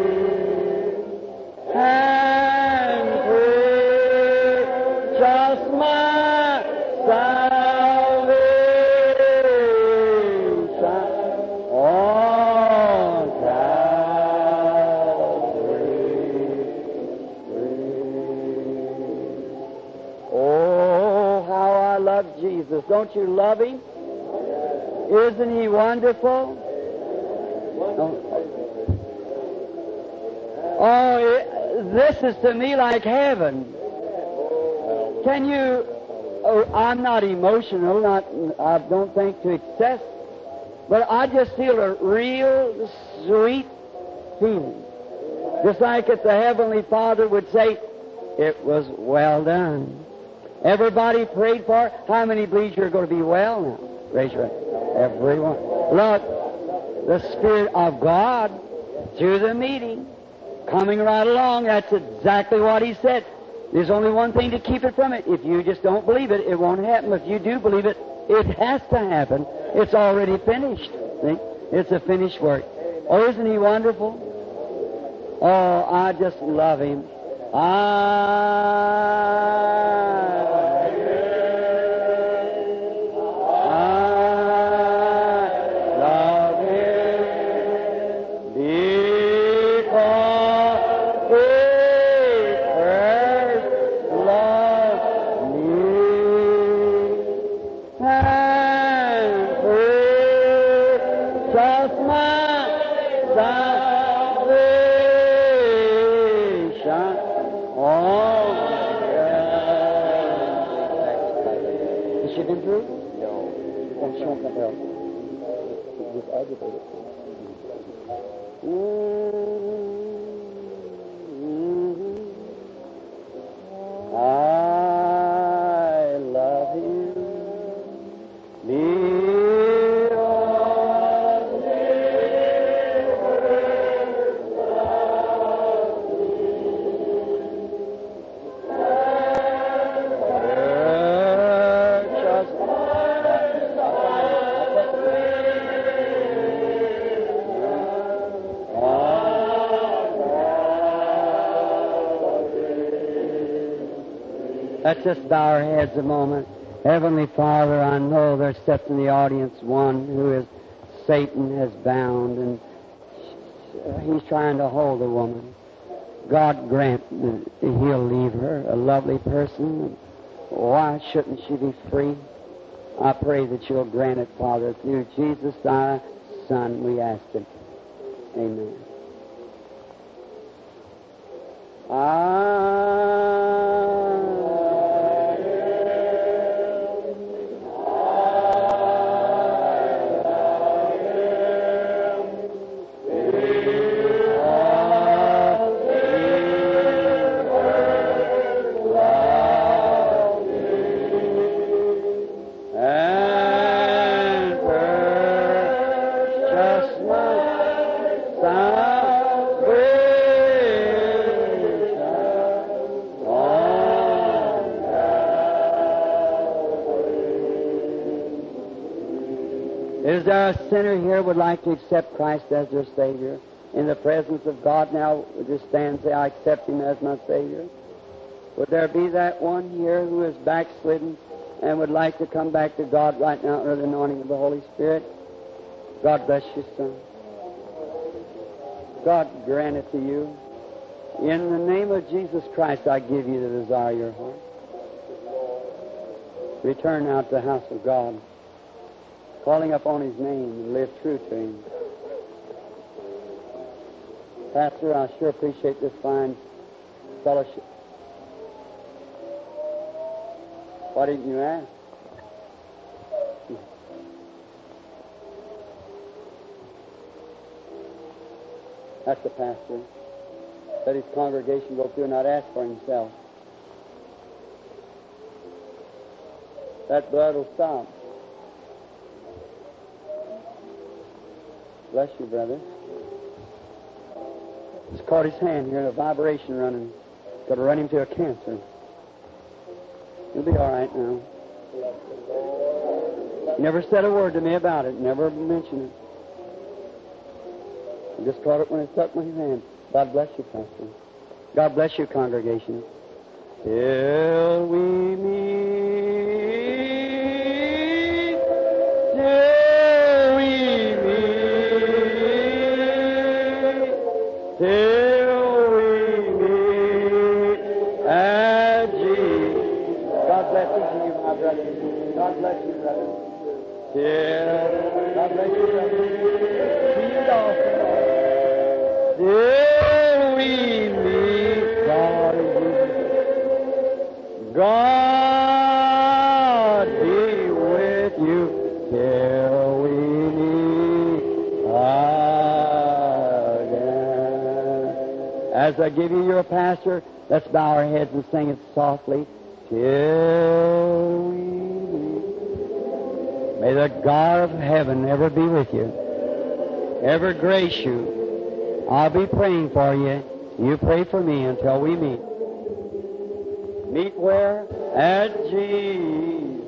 and purchased my salvation on Calvary. Oh, how I love Jesus. Don't you love Him? Isn't He wonderful? This is to me like heaven. Can you... I'm not emotional, I don't think to excess, but I just feel a real sweet feeling. Just like if the Heavenly Father would say, it was well done. Everybody prayed for it. How many believes you're going to be well now? Raise your hand. Everyone. Look, the Spirit of God, through the meeting, coming right along, that's exactly what He said. There's only one thing to keep it from it. If you just don't believe it, it won't happen. If you do believe it, it has to happen. It's already finished. See? It's a finished work. Oh, isn't He wonderful? Oh, I just love Him. Let's just bow our heads a moment. Heavenly Father, I know there's stepped in the audience one who is Satan has bound, and he's trying to hold the woman. God grant that He'll leave her, a lovely person. Why shouldn't she be free? I pray that You'll grant it, Father, through Jesus, Thy Son, we ask it. Amen. Is there a sinner here who would like to accept Christ as their Savior? In the presence of God now, would you stand and say, I accept Him as my Savior? Would there be that one here who is backslidden and would like to come back to God right now under the anointing of the Holy Spirit? God bless you, son. God grant it to you. In the name of Jesus Christ, I give you the desire of your heart. Return now to the house of God, calling upon His name and live true to Him. Pastor, I sure appreciate this fine fellowship. Why didn't you ask? That's the pastor. Let his congregation go through and not ask for himself. That blood will stop. Bless you, brother. Just caught his hand here and a vibration running. Got to run him to a cancer. He'll be all right now. He never said a word to me about it. Never mentioned it. I just caught it when it stuck my hand. God bless you, Pastor. God bless you, congregation. Till we meet, till we meet, till we meet at Jesus. God bless each of you, my brother. God bless you, brother. God bless you, brother. See you, Dawson. Till we meet God in Jesus. God be with you till we meet again. As I give you your pastor, let's bow our heads and sing it softly. Till we meet. May the God of heaven ever be with you, ever grace you. I'll be praying for you. You pray for me until we meet. Meet where? At Jesus.